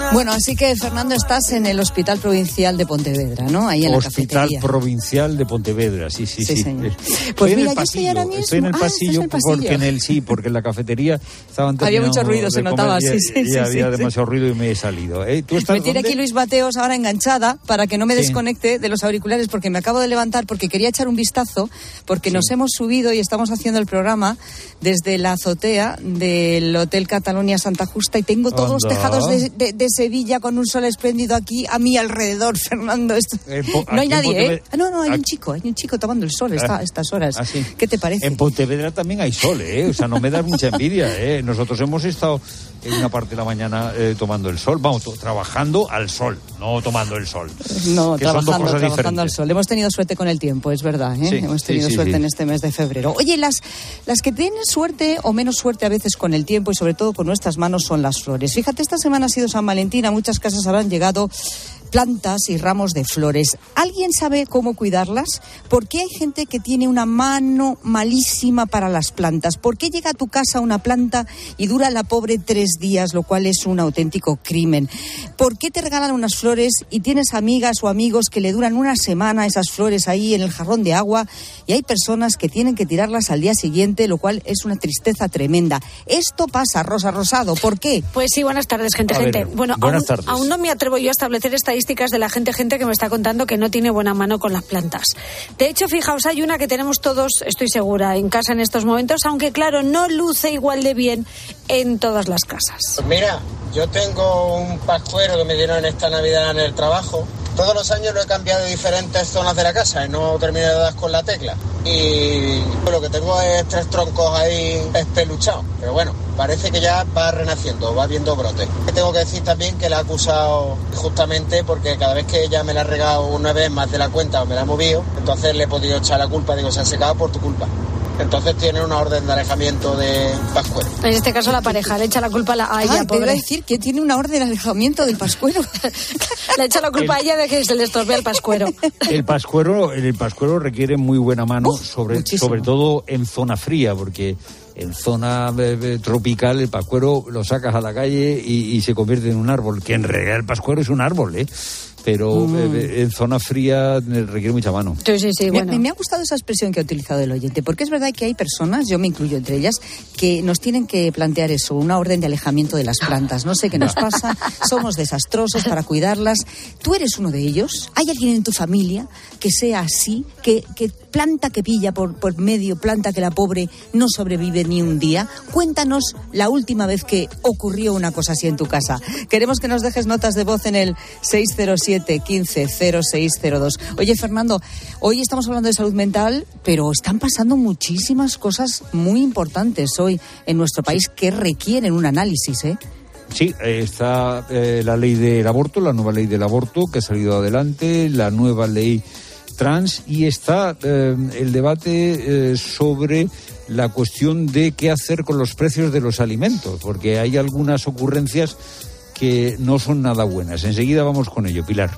Bueno, así que, Fernando, estás en el Hospital Provincial de Pontevedra, ¿no? Ahí en la cafetería. Hospital Provincial de Pontevedra, sí. Señor. Pues mira, yo estoy ahora mismo... Estoy en el pasillo, porque en la cafetería estaban había mucho ruido, se notaba, sí. Había demasiado ruido y me he salido. ¿Tú estás me tiene aquí Luis Mateos ahora enganchada para que no me desconecte de los auriculares, porque me acabo de levantar, porque quería echar un vistazo, porque nos hemos subido y estamos haciendo el programa desde la azotea del Hotel Catalonia Santa Justa y tengo todos los tejados de Sevilla con un sol espléndido aquí a mi alrededor, Fernando. No hay nadie, No, hay un chico tomando el sol a estas horas. ¿Sí? ¿Qué te parece? En Pontevedra también hay sol, O sea, no me das mucha envidia, Nosotros hemos estado en una parte de la mañana tomando el sol, trabajando al sol, no tomando el sol. No, trabajando al sol. Hemos tenido suerte con el tiempo, es verdad, Sí, hemos tenido suerte en este mes de febrero. Oye, las que tienen suerte o menos suerte a veces con el tiempo y sobre todo con nuestras manos son las flores. Fíjate, esta semana ha sido San Valentín, a muchas casas habrán llegado plantas y ramos de flores. ¿Alguien sabe cómo cuidarlas? ¿Por qué hay gente que tiene una mano malísima para las plantas? ¿Por qué llega a tu casa una planta y dura la pobre 3 días, lo cual es un auténtico crimen? ¿Por qué te regalan unas flores y tienes amigas o amigos que le duran una semana esas flores ahí en el jarrón de agua y hay personas que tienen que tirarlas al día siguiente, lo cual es una tristeza tremenda? Esto pasa, Rosa Rosado, ¿por qué? Pues sí, buenas tardes, gente. Bueno, aún no me atrevo yo a establecer estadísticas de la gente que me está contando que no tiene buena mano con las plantas. De hecho, fijaos, hay una que tenemos todos, estoy segura, en casa en estos momentos, aunque claro, no luce igual de bien en todas las casas. Pues mira, yo tengo un pascuero que me dieron esta Navidad en el trabajo. Todos los años lo he cambiado de diferentes zonas de la casa y no termino de dar con la tecla. Y lo que tengo es 3 troncos ahí espeluchados. Pero bueno, parece que ya va renaciendo, va viendo brotes. Tengo que decir también que la he acusado justamente porque cada vez que ella me la ha regado una vez más de la cuenta o me la ha movido, entonces le he podido echar la culpa. Digo, se ha secado por tu culpa. Entonces tiene una orden de alejamiento de pascuero. En este caso la pareja le echa la culpa a ella. Te iba a decir que tiene una orden de alejamiento del pascuero. Le echa la culpa a ella de que se le estropea el pascuero. El pascuero requiere muy buena mano, sobre todo en zona fría, porque en zona tropical el pascuero lo sacas a la calle y se convierte en un árbol, que en realidad el pascuero es un árbol, pero en zona fría requiere mucha mano. Sí, bueno. Me ha gustado esa expresión que ha utilizado el oyente, porque es verdad que hay personas, yo me incluyo entre ellas, que nos tienen que plantear eso, una orden de alejamiento de las plantas. No sé qué nos pasa, somos desastrosos para cuidarlas. ¿Tú eres uno de ellos? ¿Hay alguien en tu familia que sea así, que planta que pilla por medio, planta que la pobre no sobrevive ni un día? Cuéntanos la última vez que ocurrió una cosa así en tu casa. Queremos que nos dejes notas de voz en el 607 15 0602. Oye, Fernando, hoy estamos hablando de salud mental, pero están pasando muchísimas cosas muy importantes hoy en nuestro país que requieren un análisis, Sí, está la ley del aborto, la nueva ley del aborto que ha salido adelante, la nueva ley trans, y está el debate sobre la cuestión de qué hacer con los precios de los alimentos, porque hay algunas ocurrencias que no son nada buenas. Enseguida vamos con ello, Pilar.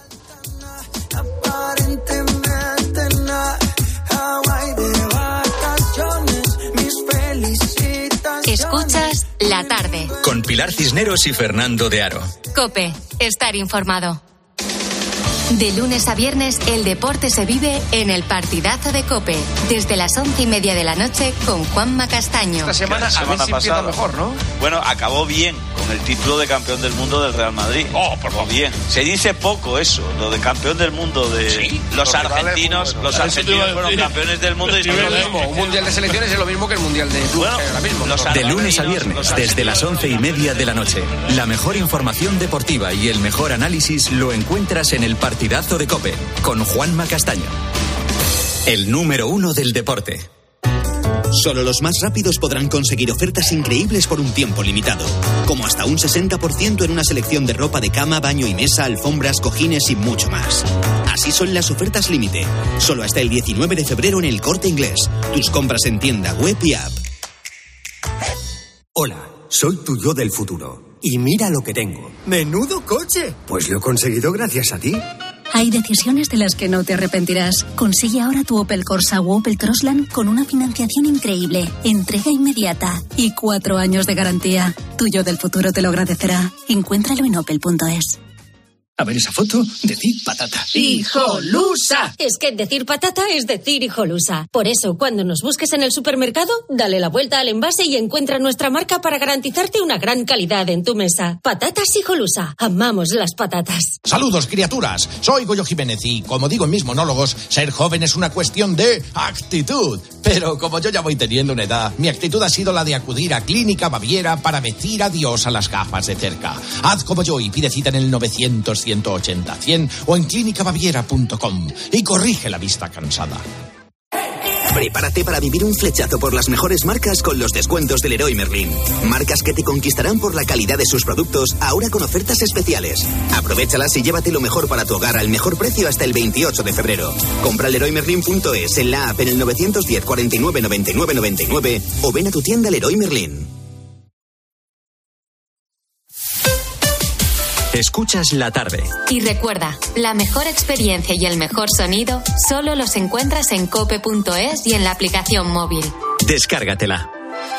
Escuchas La Tarde con Pilar Cisneros y Fernando de Aro. COPE, estar informado. De lunes a viernes, el deporte se vive en el partidazo de COPE, desde las 11:30 de la noche con Juanma Castaño. Esta semana a ver si empieza mejor, ¿no? Bueno, acabó bien con el título de campeón del mundo del Real Madrid. Bien. Se dice poco eso, lo de campeón del mundo de ¿sí? Los argentinos fueron campeones del mundo. Un mundial de selecciones es lo mismo que el mundial de clubes, ahora mismo. De lunes a viernes, desde las 11:30 de la noche. La mejor información deportiva y el mejor análisis lo encuentras en el partidazo de COPE, con Juanma Castaño. El número 1 del deporte. Solo los más rápidos podrán conseguir ofertas increíbles por un tiempo limitado, como hasta un 60% en una selección de ropa de cama, baño y mesa, alfombras, cojines y mucho más. Así son las ofertas límite, solo hasta el 19 de febrero en El Corte Inglés. Tus compras en tienda, web y app. Hola, soy tu yo del futuro. Y mira lo que tengo. ¡Menudo coche! Pues lo he conseguido gracias a ti. Hay decisiones de las que no te arrepentirás. Consigue ahora tu Opel Corsa o Opel Crossland con una financiación increíble, entrega inmediata y 4 años de garantía. Tu yo del futuro te lo agradecerá. Encuéntralo en opel.es. A ver esa foto, decir patata. ¡Hijolusa! Es que decir patata es decir hijolusa. Por eso, cuando nos busques en el supermercado, dale la vuelta al envase y encuentra nuestra marca para garantizarte una gran calidad en tu mesa. Patatas Hijolusa. Amamos las patatas. Saludos, criaturas. Soy Goyo Jiménez y, como digo en mis monólogos, ser joven es una cuestión de actitud. Pero como yo ya voy teniendo una edad, mi actitud ha sido la de acudir a Clínica Baviera para decir adiós a las gafas de cerca. Haz como yo y pide cita en el 900-180-100 o en clinicabaviera.com y corrige la vista cansada. Prepárate para vivir un flechazo por las mejores marcas con los descuentos del Leroy Merlin. Marcas que te conquistarán por la calidad de sus productos, ahora con ofertas especiales. Aprovéchalas y llévate lo mejor para tu hogar al mejor precio hasta el 28 de febrero. Compra leroymerlin.es en la app en el 910 49 99 99 o ven a tu tienda Leroy Merlin. Escuchas La Tarde. Y recuerda, la mejor experiencia y el mejor sonido solo los encuentras en cope.es y en la aplicación móvil. Descárgatela.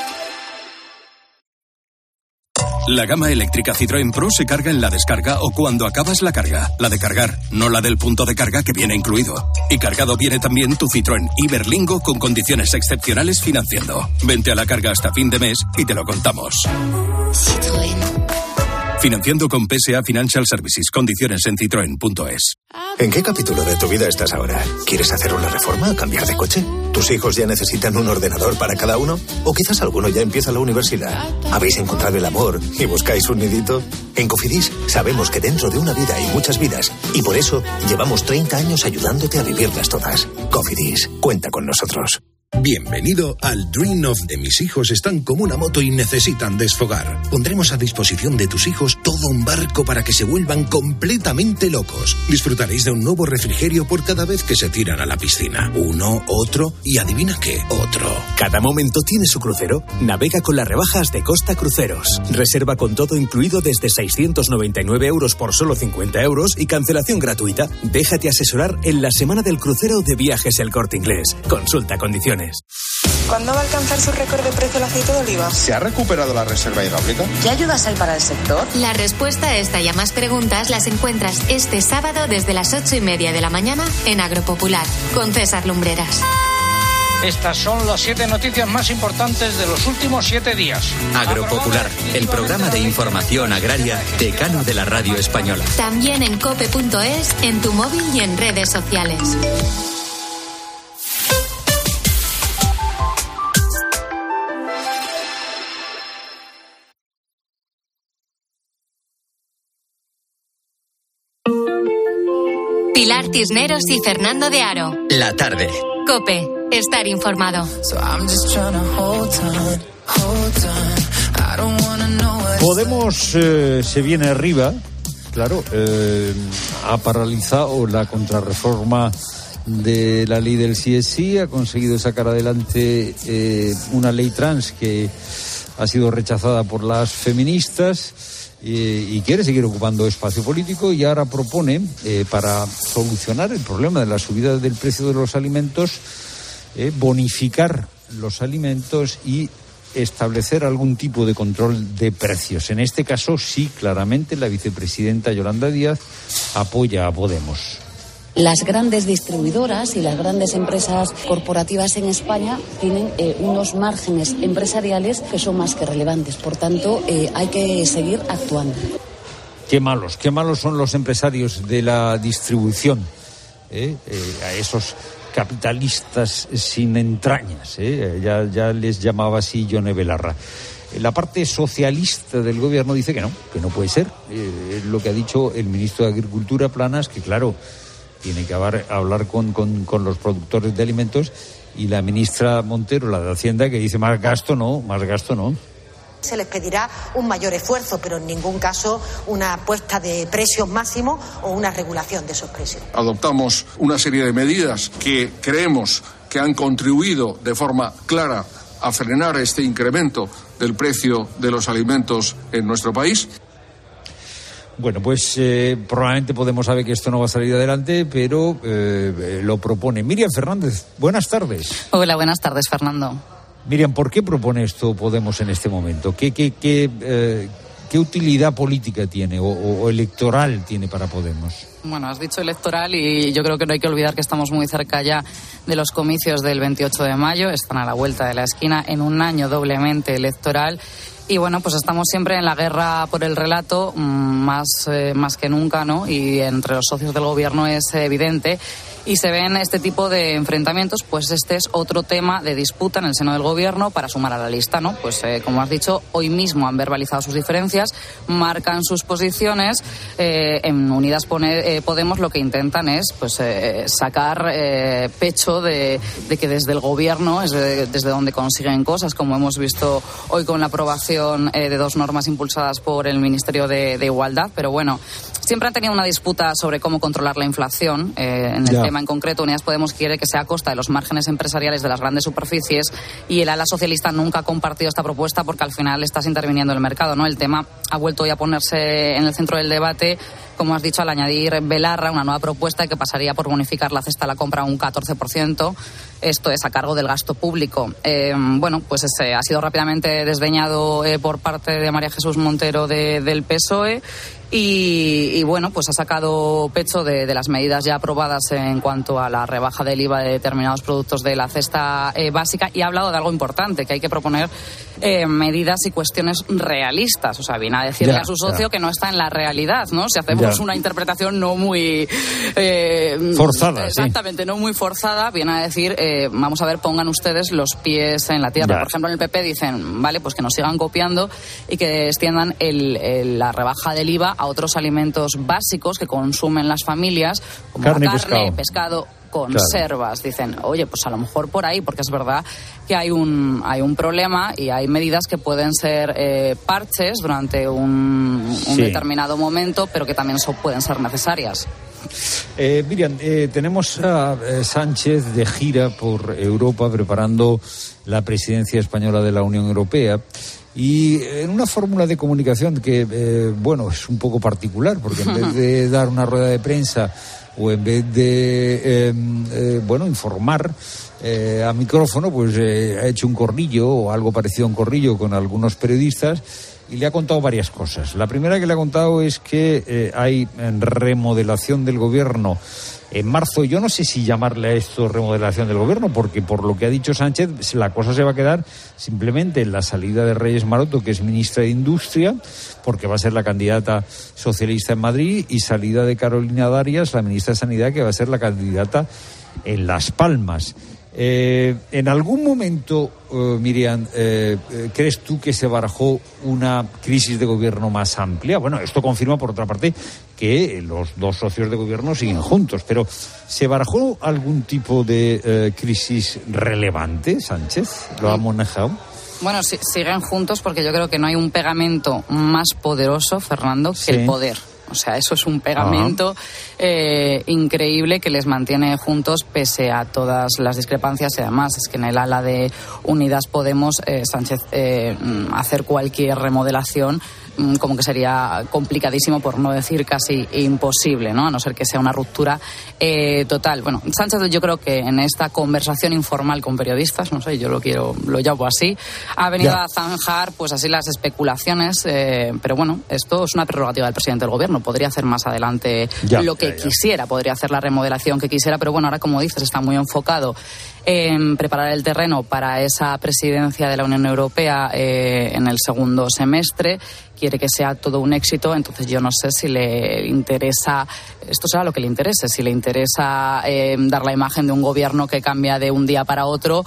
La gama eléctrica Citroën Pro se carga en la descarga o cuando acabas la carga. La de cargar, no la del punto de carga que viene incluido. Y cargado viene también tu Citroën Iberlingo con condiciones excepcionales financiando. Vente a la carga hasta fin de mes y te lo contamos. Citroën. Financiando con PSA Financial Services. Condiciones en citroen.es. ¿En qué capítulo de tu vida estás ahora? ¿Quieres hacer una reforma o cambiar de coche? ¿Tus hijos ya necesitan un ordenador para cada uno? ¿O quizás alguno ya empieza la universidad? ¿Habéis encontrado el amor y buscáis un nidito? En Cofidis sabemos que dentro de una vida hay muchas vidas y por eso llevamos 30 años ayudándote a vivirlas todas. Cofidis, cuenta con nosotros. Bienvenido al Dream of de mis hijos están como una moto y necesitan desfogar. Pondremos a disposición de tus hijos todo un barco para que se vuelvan completamente locos. Disfrutaréis de un nuevo refrigerio por cada vez que se tiran a la piscina. Uno, otro y adivina qué, otro. Cada momento tiene su crucero. Navega con las rebajas de Costa Cruceros. Reserva con todo incluido desde 699 euros por solo 50 euros y cancelación gratuita. Déjate asesorar en la semana del crucero de Viajes El Corte Inglés. Consulta condiciones. ¿Cuándo va a alcanzar su récord de precio el aceite de oliva? ¿Se ha recuperado la reserva hidráulica? ¿Qué ayudas hay para el sector? La respuesta a esta y a más preguntas las encuentras este sábado desde las 8:30 de la mañana en Agropopular, con César Lumbreras. Estas son las 7 noticias más importantes de los últimos 7 días. Agropopular, el programa de información agraria decano de la radio española. También en cope.es, en tu móvil y en redes sociales. Pilar Cisneros y Fernando de Aro. La Tarde. COPE. Estar informado. Podemos se viene arriba, claro, ha paralizado la contrarreforma de la ley del sí, ha conseguido sacar adelante una ley trans que ha sido rechazada por las feministas y quiere seguir ocupando espacio político y ahora propone, para solucionar el problema de la subida del precio de los alimentos, bonificar los alimentos y establecer algún tipo de control de precios. En este caso, sí, claramente, la vicepresidenta Yolanda Díaz apoya a Podemos. Las grandes distribuidoras y las grandes empresas corporativas en España tienen unos márgenes empresariales que son más que relevantes. Por tanto, hay que seguir actuando. Qué malos son los empresarios de la distribución, a esos capitalistas sin entrañas, ya les llamaba así Yone Belarra. La parte socialista del gobierno dice que no puede ser. Lo que ha dicho el ministro de Agricultura, Planas, que claro, tiene que hablar con los productores de alimentos, y la ministra Montero, la de Hacienda, que dice más gasto no. Se les pedirá un mayor esfuerzo, pero en ningún caso una puesta de precios máximos o una regulación de esos precios. Adoptamos una serie de medidas que creemos que han contribuido de forma clara a frenar este incremento del precio de los alimentos en nuestro país. Bueno, pues probablemente Podemos sabe que esto no va a salir adelante, pero lo propone. Miriam Fernández, buenas tardes. Hola, buenas tardes, Fernando. Miriam, ¿por qué propone esto Podemos en este momento? ¿Qué utilidad política tiene o electoral tiene para Podemos? Bueno, has dicho electoral y yo creo que no hay que olvidar que estamos muy cerca ya de los comicios del 28 de mayo. Están a la vuelta de la esquina en un año doblemente electoral. Y bueno, pues estamos siempre en la guerra por el relato, más que nunca, ¿no? Y entre los socios del gobierno es evidente. Y se ven este tipo de enfrentamientos, pues este es otro tema de disputa en el seno del gobierno para sumar a la lista, ¿no? Pues como has dicho, hoy mismo han verbalizado sus diferencias, marcan sus posiciones. En Unidas Podemos lo que intentan es pues sacar pecho de que desde el gobierno es desde donde consiguen cosas, como hemos visto hoy con la aprobación de 2 normas impulsadas por el Ministerio de Igualdad. Pero bueno, siempre han tenido una disputa sobre cómo controlar la inflación. En el tema en concreto, Unidas Podemos quiere que sea a costa de los márgenes empresariales de las grandes superficies, y el ala socialista nunca ha compartido esta propuesta porque al final estás interviniendo en el mercado, ¿no? El tema ha vuelto hoy a ponerse en el centro del debate, como has dicho, al añadir Belarra una nueva propuesta que pasaría por bonificar la cesta a la compra un 14%. Esto es a cargo del gasto público. Bueno, pues ha sido rápidamente desdeñado por parte de María Jesús Montero del PSOE. Y bueno, pues ha sacado pecho de las medidas ya aprobadas en cuanto a la rebaja del IVA de determinados productos de la cesta básica, y ha hablado de algo importante, que hay que proponer medidas y cuestiones realistas. O sea, viene a decirle a su socio que no está en la realidad, ¿no? Si hacemos una interpretación no muy forzada. Exactamente, no muy forzada, viene a decir, vamos a ver, pongan ustedes los pies en la tierra. Por ejemplo, en el PP dicen, vale, pues que nos sigan copiando y que extiendan la rebaja del IVA a otros alimentos básicos que consumen las familias, como carne, pescado, conservas. Dicen, oye, pues a lo mejor por ahí, porque es verdad que hay un problema y hay medidas que pueden ser parches durante un determinado momento, pero que también pueden ser necesarias. Miriam, tenemos a Sánchez de gira por Europa preparando la presidencia española de la Unión Europea. Y en una fórmula de comunicación que, es un poco particular, porque en vez de dar una rueda de prensa o en vez de, informar a micrófono, pues ha hecho un corrillo o algo parecido a un corrillo con algunos periodistas y le ha contado varias cosas. La primera que le ha contado es que hay remodelación del gobierno en marzo. Yo no sé si llamarle a esto remodelación del gobierno, porque por lo que ha dicho Sánchez, la cosa se va a quedar simplemente en la salida de Reyes Maroto, que es ministra de Industria, porque va a ser la candidata socialista en Madrid, y salida de Carolina Darias, la ministra de Sanidad, que va a ser la candidata en Las Palmas. ¿En algún momento, Miriam, crees tú que se barajó una crisis de gobierno más amplia? Bueno, esto confirma, por otra parte, que los dos socios de gobierno siguen juntos, pero ¿se barajó algún tipo de crisis relevante, Sánchez? ¿Lo ha manejado? Bueno, siguen juntos porque yo creo que no hay un pegamento más poderoso, Fernando, que el poder. O sea, eso es un pegamento increíble que les mantiene juntos pese a todas las discrepancias. Y además es que en el ala de Unidas Podemos, Sánchez, hacer cualquier remodelación como que sería complicadísimo, por no decir casi imposible, ¿no? A no ser que sea una ruptura total. Bueno, Sánchez, yo creo que en esta conversación informal con periodistas, no sé, yo lo llamo así, ha venido a zanjar pues así las especulaciones, pero bueno, esto es una prerrogativa del presidente del gobierno. Podría hacer más adelante lo que quisiera, podría hacer la remodelación que quisiera, pero bueno, ahora, como dices, está muy enfocado en preparar el terreno para esa presidencia de la Unión Europea en el segundo semestre. Quiere que sea todo un éxito, entonces yo no sé si le interesa, esto será lo que le interese, si le interesa dar la imagen de un gobierno que cambia de un día para otro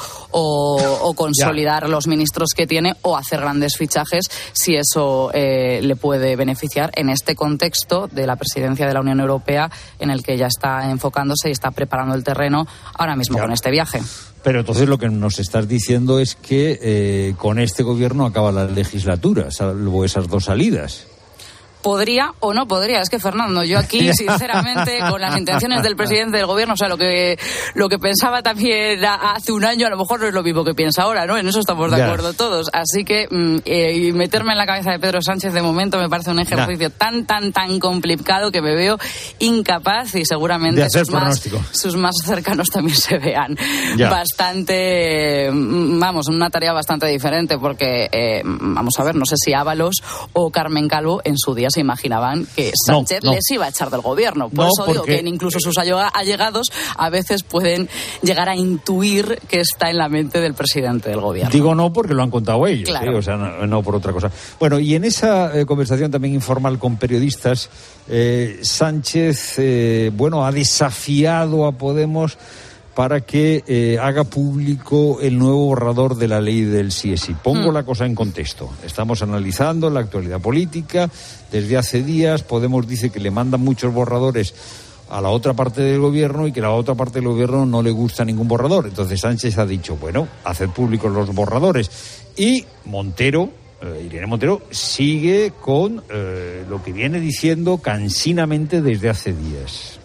o consolidar los ministros que tiene o hacer grandes fichajes, si eso le puede beneficiar en este contexto de la presidencia de la Unión Europea en el que ya está enfocándose y está preparando el terreno ahora mismo con este viaje. Pero entonces lo que nos estás diciendo es que con este gobierno acaba la legislatura, salvo esas dos salidas. podría o no podría. Es que, Fernando, yo aquí, sinceramente, con las intenciones del presidente del gobierno, o sea, lo que pensaba también hace un año, a lo mejor no es lo mismo que piensa ahora, ¿no? En eso estamos de acuerdo todos. Así que meterme en la cabeza de Pedro Sánchez de momento me parece un ejercicio tan complicado que me veo incapaz, y seguramente sus más cercanos también se vean bastante, una tarea bastante diferente, porque, vamos a ver, no sé si Ábalos o Carmen Calvo en su día se imaginaban que Sánchez les iba a echar del gobierno. Por eso digo que incluso sus allegados a veces pueden llegar a intuir que está en la mente del presidente del gobierno. Digo no porque lo han contado ellos, claro. O sea, no por otra cosa. Bueno, y en esa conversación también informal con periodistas, Sánchez, ha desafiado a Podemos para que haga público el nuevo borrador de la ley del sí es sí. Pongo la cosa en contexto. Estamos analizando la actualidad política. Desde hace días Podemos dice que le mandan muchos borradores a la otra parte del gobierno y que a la otra parte del gobierno no le gusta ningún borrador. Entonces Sánchez ha dicho, haced públicos los borradores. Y Irene Montero sigue con lo que viene diciendo cansinamente desde hace días.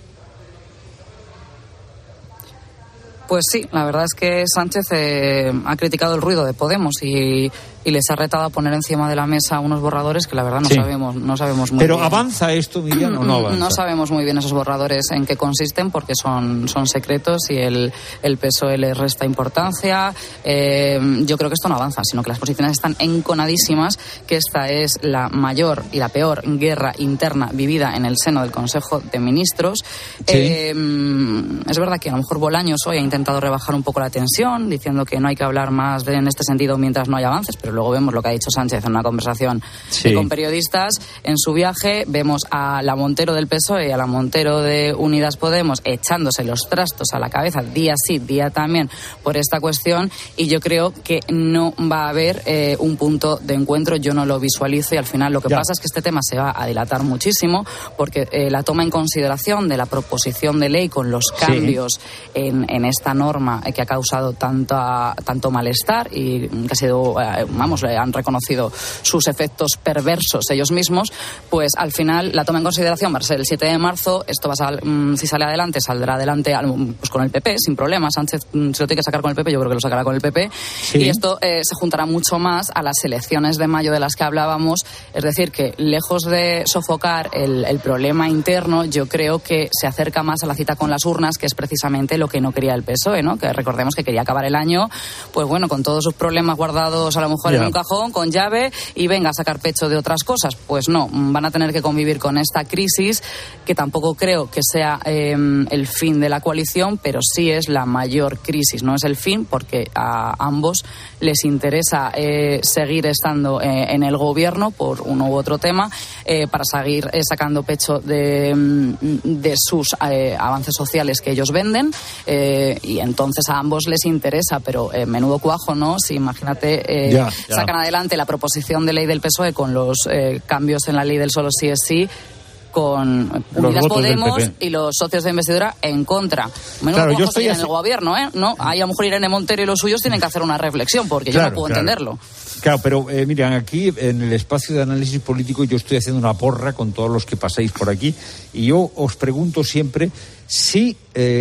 Pues sí, la verdad es que Sánchez ha criticado el ruido de Podemos y les ha retado a poner encima de la mesa unos borradores que la verdad no sabemos muy bien. ¿Pero avanza esto, Miriam, o no avanza? No sabemos muy bien esos borradores en qué consisten, porque son secretos y el PSOE les resta importancia. Yo creo que esto no avanza, sino que las posiciones están enconadísimas, que esta es la mayor y la peor guerra interna vivida en el seno del Consejo de Ministros. Sí. Es verdad que a lo mejor Bolaños hoy ha intentado rebajar un poco la tensión, diciendo que no hay que hablar más en este sentido mientras no haya avances, pero luego vemos lo que ha dicho Sánchez en una conversación con periodistas. En su viaje vemos a la Montero del PSOE y a la Montero de Unidas Podemos echándose los trastos a la cabeza día sí, día también por esta cuestión, y yo creo que no va a haber un punto de encuentro. Yo no lo visualizo, y al final lo que pasa es que este tema se va a dilatar muchísimo, porque la toma en consideración de la proposición de ley con los cambios en esta norma que ha causado tanto malestar y que ha sido han reconocido sus efectos perversos ellos mismos, pues al final la toma en consideración va a ser el 7 de marzo. Esto si sale adelante, saldrá adelante pues con el PP, sin problema. Sánchez, si lo tiene que sacar con el PP, yo creo que lo sacará con el PP. Sí. Y esto se juntará mucho más a las elecciones de mayo de las que hablábamos. Es decir, que lejos de sofocar el problema interno, yo creo que se acerca más a la cita con las urnas, que es precisamente lo que no quería el PSOE, ¿no? Que recordemos que quería acabar el año, pues con todos sus problemas guardados a lo mejor en un cajón, con llave, y venga a sacar pecho de otras cosas. Pues no, van a tener que convivir con esta crisis, que tampoco creo que sea el fin de la coalición, pero sí es la mayor crisis. No es el fin, porque a ambos les interesa seguir estando en el gobierno por uno u otro tema, para seguir sacando pecho de sus avances sociales que ellos venden, y entonces a ambos les interesa, pero menudo cuajo, ¿no? Si imagínate, sacan adelante la proposición de ley del PSOE con los cambios en la ley del solo sí es sí, con Unidas Podemos y los socios de investidura en contra. Menudo cuajo seguir en el gobierno, ¿no? Ahí a lo mejor Irene Montero y los suyos tienen que hacer una reflexión, porque yo no puedo entenderlo. Claro, pero miren, aquí en el espacio de análisis político yo estoy haciendo una porra con todos los que pasáis por aquí, y yo os pregunto siempre si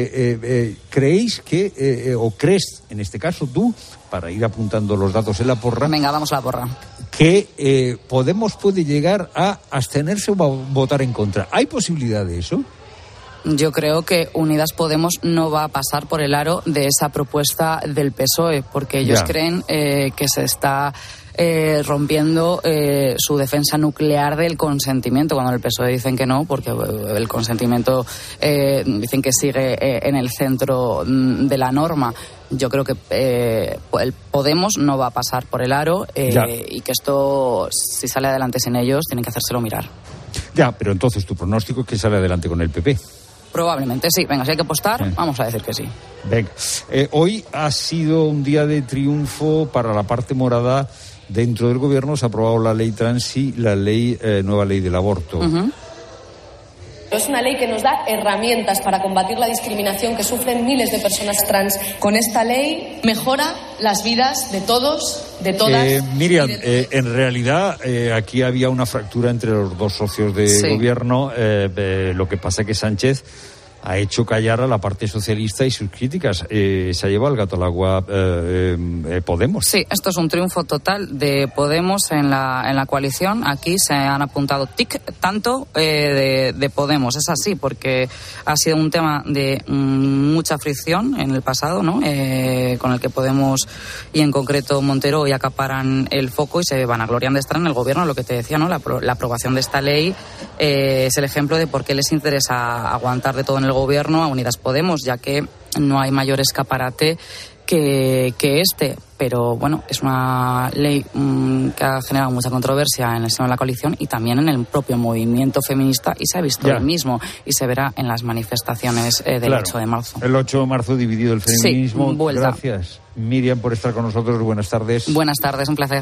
creéis que, o crees, en este caso tú, para ir apuntando los datos en la porra. Venga, vamos a la porra. Que Podemos puede llegar a abstenerse o a votar en contra. ¿Hay posibilidad de eso? Yo creo que Unidas Podemos no va a pasar por el aro de esa propuesta del PSOE, porque ellos creen que se está rompiendo su defensa nuclear del consentimiento, cuando el PSOE dicen que no, porque el consentimiento dicen que sigue en el centro de la norma. Yo creo que el Podemos no va a pasar por el aro, y que esto, si sale adelante sin ellos, tienen que hacérselo mirar. Ya, pero entonces tu pronóstico es que sale adelante con el PP. Probablemente sí. Venga, si hay que apostar, vamos a decir que sí. Venga. Hoy ha sido un día de triunfo para la parte morada. Dentro del gobierno se ha aprobado la ley trans y la nueva ley del aborto. Es una ley que nos da herramientas para combatir la discriminación que sufren miles de personas trans. Con esta ley mejora las vidas de todos, de todas. Miriam, en realidad aquí había una fractura entre los dos socios de gobierno. Lo que pasa es que Sánchez ha hecho callar a la parte socialista y sus críticas. Se ha llevado el gato al agua Podemos. Sí, esto es un triunfo total de Podemos en la coalición. Aquí se han apuntado tanto de Podemos. Es así, porque ha sido un tema de mucha fricción en el pasado, ¿no? Con el que Podemos y en concreto Montero hoy acaparan el foco y se vanaglorian de estar en el gobierno. Lo que te decía, ¿no? La aprobación de esta ley es el ejemplo de por qué les interesa aguantar de todo en el gobierno a Unidas Podemos, ya que no hay mayor escaparate que este. Pero bueno, es una ley que ha generado mucha controversia en el seno de la coalición y también en el propio movimiento feminista, y se ha visto el mismo y se verá en las manifestaciones del 8 de marzo. El 8 de marzo dividido el feminismo. Sí, vuelta. Gracias, Miriam, por estar con nosotros. Buenas tardes. Buenas tardes, un placer.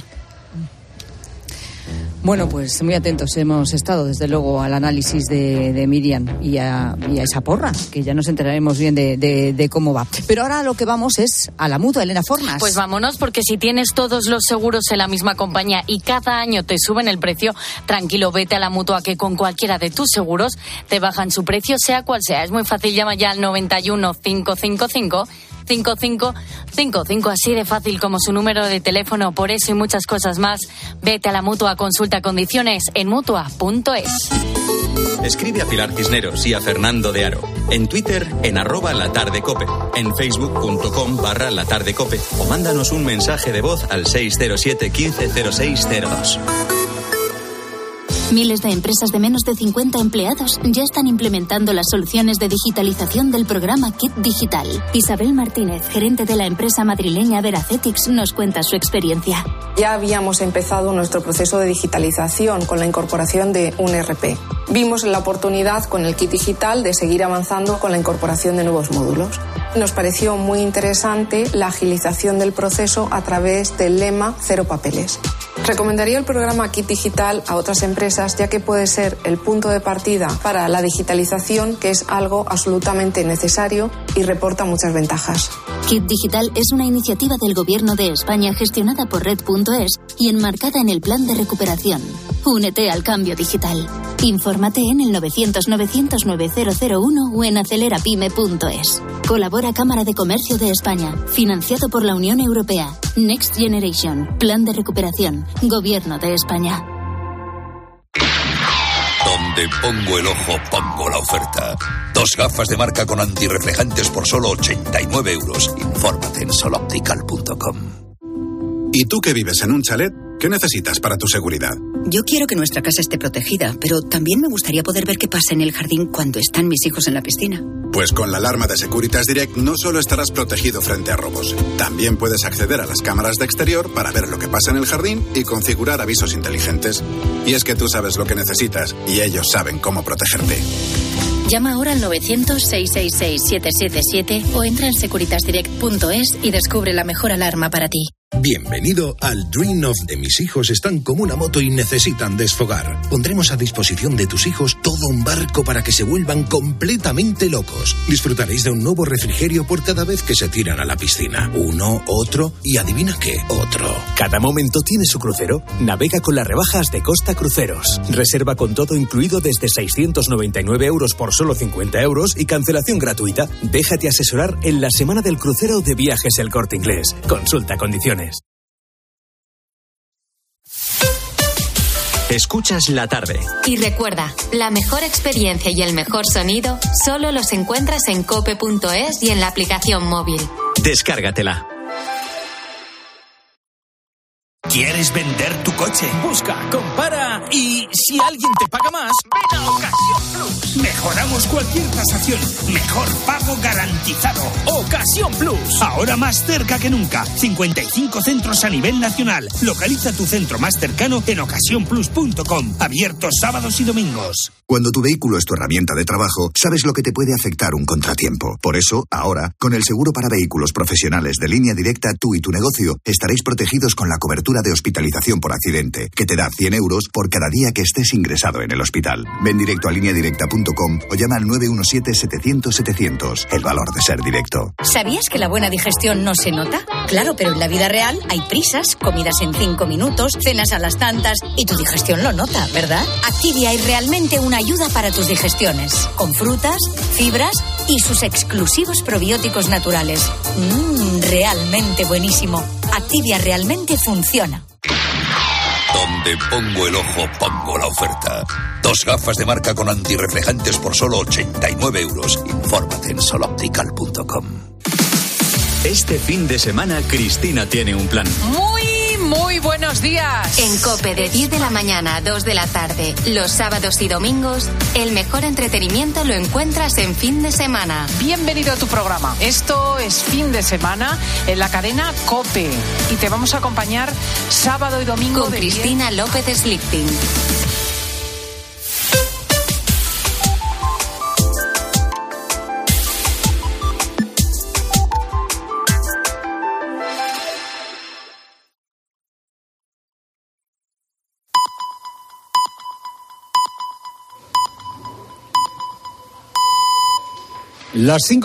Bueno, pues muy atentos hemos estado, desde luego, al análisis de Miriam y a esa porra, que ya nos enteraremos bien de cómo va. Pero ahora lo que vamos es a la Mutua, Elena Fornas. Pues vámonos, porque si tienes todos los seguros en la misma compañía y cada año te suben el precio, tranquilo, vete a la Mutua, que con cualquiera de tus seguros te bajan su precio, sea cual sea. Es muy fácil, llama ya al 91 555 5555, así de fácil como su número de teléfono. Por eso y muchas cosas más, vete a la Mutua, consulta condiciones en mutua.es. Escribe a Pilar Cisneros y a Fernando de Aro. En Twitter, en @latardecope. En facebook.com/latardecope. O mándanos un mensaje de voz al 607 15 0602. Miles de empresas de menos de 50 empleados ya están implementando las soluciones de digitalización del programa Kit Digital. Isabel Martínez, gerente de la empresa madrileña Veracetix, nos cuenta su experiencia. Ya habíamos empezado nuestro proceso de digitalización con la incorporación de un ERP. Vimos la oportunidad con el Kit Digital de seguir avanzando con la incorporación de nuevos módulos. Nos pareció muy interesante la agilización del proceso a través del lema Cero Papeles. Recomendaría el programa Kit Digital a otras empresas, ya que puede ser el punto de partida para la digitalización, que es algo absolutamente necesario y reporta muchas ventajas. Kit Digital es una iniciativa del Gobierno de España gestionada por Red.es y enmarcada en el Plan de Recuperación. Únete al cambio digital. Infórmate en el 900-900-9001 o en acelerapyme.es. Colabora Cámara de Comercio de España, financiado por la Unión Europea. Next Generation, Plan de Recuperación, Gobierno de España. Donde pongo el ojo, pongo la oferta. 2 gafas de marca con antirreflejantes por solo 89 euros. Infórmate en soloptical.com. ¿Y tú que vives en un chalet? ¿Qué necesitas para tu seguridad? Yo quiero que nuestra casa esté protegida, pero también me gustaría poder ver qué pasa en el jardín cuando están mis hijos en la piscina. Pues con la alarma de Securitas Direct no solo estarás protegido frente a robos, también puedes acceder a las cámaras de exterior para ver lo que pasa en el jardín y configurar avisos inteligentes. Y es que tú sabes lo que necesitas y ellos saben cómo protegerte. Llama ahora al 900-666-777 o entra en securitasdirect.es y descubre la mejor alarma para ti. Bienvenido al Dream of de mis hijos están como una moto y necesitan desfogar. Pondremos a disposición de tus hijos todo un barco para que se vuelvan completamente locos. Disfrutaréis de un nuevo refrigerio por cada vez que se tiran a la piscina. Uno, otro y adivina qué, otro. Cada momento tiene su crucero. Navega con las rebajas de Costa Cruceros. Reserva con todo incluido desde 699 euros por solo 50 euros y cancelación gratuita. Déjate asesorar en la semana del crucero de Viajes El Corte Inglés. Consulta condiciones. Escuchas la tarde. Y recuerda, la mejor experiencia y el mejor sonido solo los encuentras en cope.es y en la aplicación móvil. Descárgatela. ¿Quieres vender tu coche? Busca, compara y si alguien te paga más, ven a Ocasión Plus. Mejoramos cualquier tasación. Mejor pago garantizado. Ocasión Plus. Ahora más cerca que nunca. 55 centros a nivel nacional. Localiza tu centro más cercano en ocasiónplus.com. Abiertos sábados y domingos. Cuando tu vehículo es tu herramienta de trabajo, sabes lo que te puede afectar un contratiempo. Por eso, ahora, con el seguro para vehículos profesionales de Línea Directa, tú y tu negocio estaréis protegidos con la cobertura de hospitalización por accidente Tridente, que te da 100 euros por cada día que estés ingresado en el hospital. Ven directo a lineadirecta.com o llama al 917-700-700. El valor de ser directo. ¿Sabías que la buena digestión no se nota? Claro, pero en la vida real hay prisas, comidas en 5 minutos, cenas a las tantas y tu digestión lo nota, ¿verdad? Activia es realmente una ayuda para tus digestiones, con frutas, fibras y sus exclusivos probióticos naturales. Realmente buenísimo. Activia realmente funciona. Donde pongo el ojo, pongo la oferta. 2 gafas de marca con antirreflejantes por solo 89 euros. Infórmate en soloptical.com. Este fin de semana, Cristina tiene un plan. Muy buenos días. En COPE de 10 de la mañana a 2 de la tarde, los sábados y domingos, el mejor entretenimiento lo encuentras en Fin de Semana. Bienvenido a tu programa. Esto es Fin de Semana en la cadena COPE y te vamos a acompañar sábado y domingo con Cristina López Slichting. Las 5